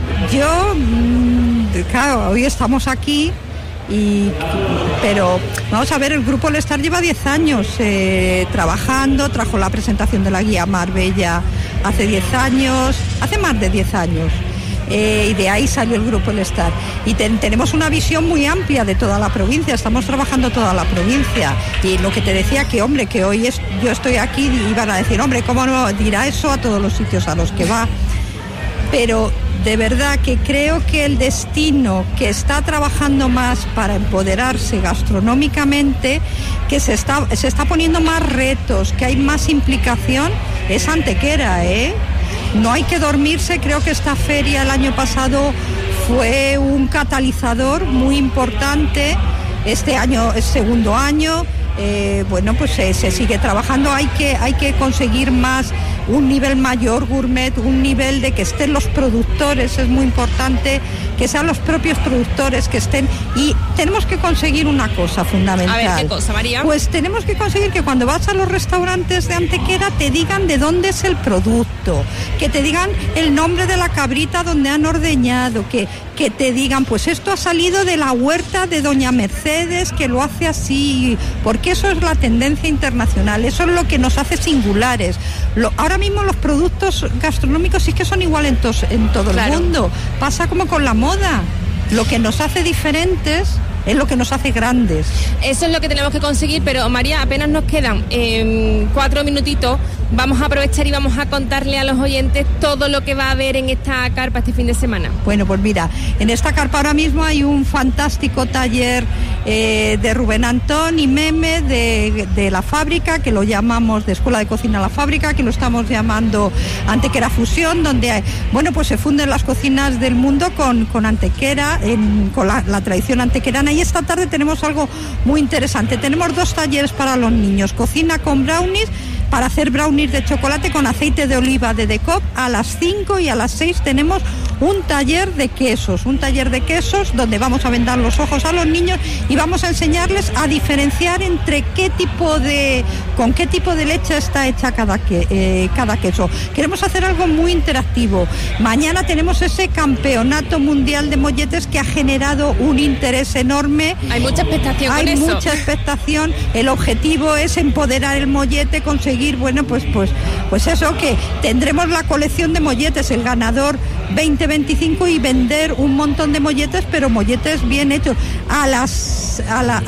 Claro, hoy estamos aquí. Pero vamos a ver, el grupo All Star lleva 10 años trabajando, trajo la presentación de la guía Marbella hace más de 10 años, y de ahí salió el grupo All Star. Y tenemos una visión muy amplia de toda la provincia, estamos trabajando toda la provincia. Y lo que te decía, que hombre, que hoy yo estoy aquí y iban a decir, hombre, ¿cómo no dirá eso a todos los sitios a los que va? Pero de verdad que creo que el destino que está trabajando más para empoderarse gastronómicamente, que se está poniendo más retos, que hay más implicación, es Antequera, No hay que dormirse. Creo que esta feria el año pasado fue un catalizador muy importante. Este año es segundo año. Bueno, pues se sigue trabajando. Hay que conseguir más, un nivel mayor gourmet, un nivel de que estén los productores, es muy importante que sean los propios productores que estén. Y tenemos que conseguir una cosa fundamental. A ver, ¿qué cosa, María? Pues tenemos que conseguir que cuando vas a los restaurantes de Antequera te digan de dónde es el producto, que te digan el nombre de la cabrita donde han ordeñado, que te digan, pues esto ha salido de la huerta de doña Mercedes, que lo hace así, porque eso es la tendencia internacional, eso es lo que nos hace singulares. Ahora mismo los productos gastronómicos sí que son igual en todo el mundo, pasa como con la moda, lo que nos hace diferentes es lo que nos hace grandes. Eso es lo que tenemos que conseguir, pero María, apenas nos quedan 4 minutitos. Vamos a aprovechar y vamos a contarle a los oyentes todo lo que va a haber en esta carpa este fin de semana. Bueno, pues mira, en esta carpa ahora mismo hay un fantástico taller de Rubén Antón y Meme de la fábrica, que lo llamamos de Escuela de Cocina La Fábrica, que lo estamos llamando Antequera Fusión, donde bueno, pues se funden las cocinas del mundo con Antequera, con la tradición antequerana. Y esta tarde tenemos algo muy interesante. Tenemos 2 talleres para los niños: cocina con brownies, para hacer brownies de chocolate con aceite de oliva de Decop. A las 5 y a las 6 tenemos un taller de quesos, donde vamos a vendar los ojos a los niños y vamos a enseñarles a diferenciar entre con qué tipo de leche está hecha cada queso. Queremos hacer algo muy interactivo. Mañana tenemos ese campeonato mundial de molletes que ha generado un interés enorme. Hay mucha expectación con eso. Hay mucha expectación. El objetivo es empoderar el mollete, conseguir, bueno, pues eso, que tendremos la colección de molletes, el ganador 2025, y vender un montón de molletes, pero molletes bien hechos. A las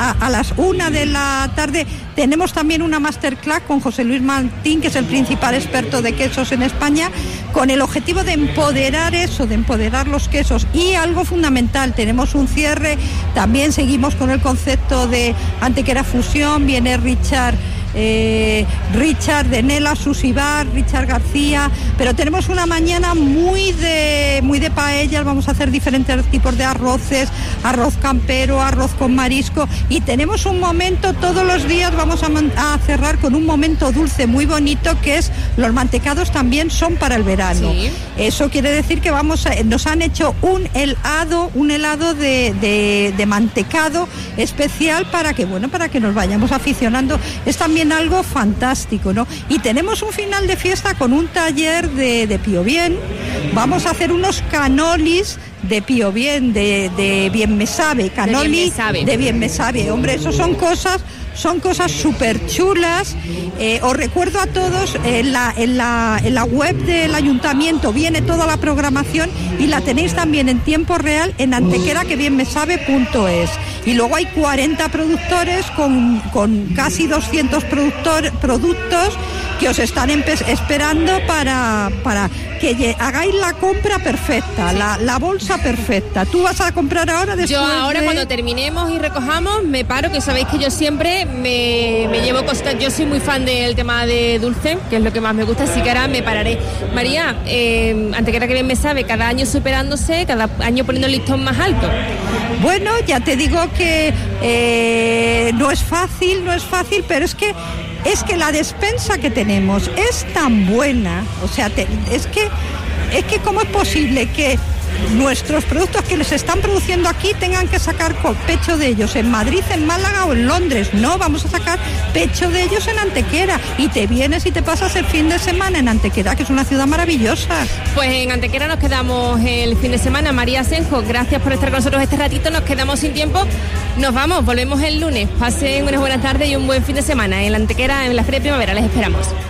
1 de la tarde tenemos también una masterclass con José Luis Martín, que es el principal experto de quesos en España, con el objetivo de empoderar los quesos. Y algo fundamental, tenemos un cierre, también seguimos con el concepto de Antequera Fusión, viene Richard Richard de Nela, Susi Bar, Richard García, pero tenemos una mañana muy de paellas. Vamos a hacer diferentes tipos de arroces, arroz campero, arroz con marisco, y tenemos un momento todos los días. Vamos a cerrar con un momento dulce muy bonito, que es los mantecados también son para el verano. Sí. Eso quiere decir que nos han hecho un helado de mantecado especial para que nos vayamos aficionando. Es también algo fantástico, ¿no? Y tenemos un final de fiesta con un taller de Pío Bien. Vamos a hacer unos canolis de Pío Bien, de Bien Me Sabe, canoli de Bien Me Sabe. Hombre, eso son cosas súper chulas. Os recuerdo a todos, en la web del ayuntamiento viene toda la programación y la tenéis también en tiempo real en antequeraquebienmesabe.es. Y luego hay 40 productores con casi 200 productos que os están esperando para que hagáis la compra perfecta, la bolsa perfecta. ¿Tú vas a comprar ahora después? Yo ahora cuando terminemos y recojamos me paro, que sabéis que yo siempre me llevo cositas. Yo soy muy fan del tema de dulce, que es lo que más me gusta, así que ahora me pararé. María, Antequera que bien me sabe, cada año superándose, cada año poniendo el listón más alto. Bueno, ya te digo que no es fácil, pero es que la despensa que tenemos es tan buena, o sea, es que ¿cómo es posible que nuestros productos que les están produciendo aquí tengan que sacar pecho de ellos en Madrid, en Málaga o en Londres? No, vamos a sacar pecho de ellos en Antequera, y te vienes y te pasas el fin de semana en Antequera, que es una ciudad maravillosa. Pues en Antequera nos quedamos el fin de semana. María Asenjo, gracias por estar con nosotros este ratito, nos quedamos sin tiempo, nos vamos, volvemos el lunes. Pasen unas buenas tardes y un buen fin de semana en la Antequera, en la Feria de Primavera, les esperamos.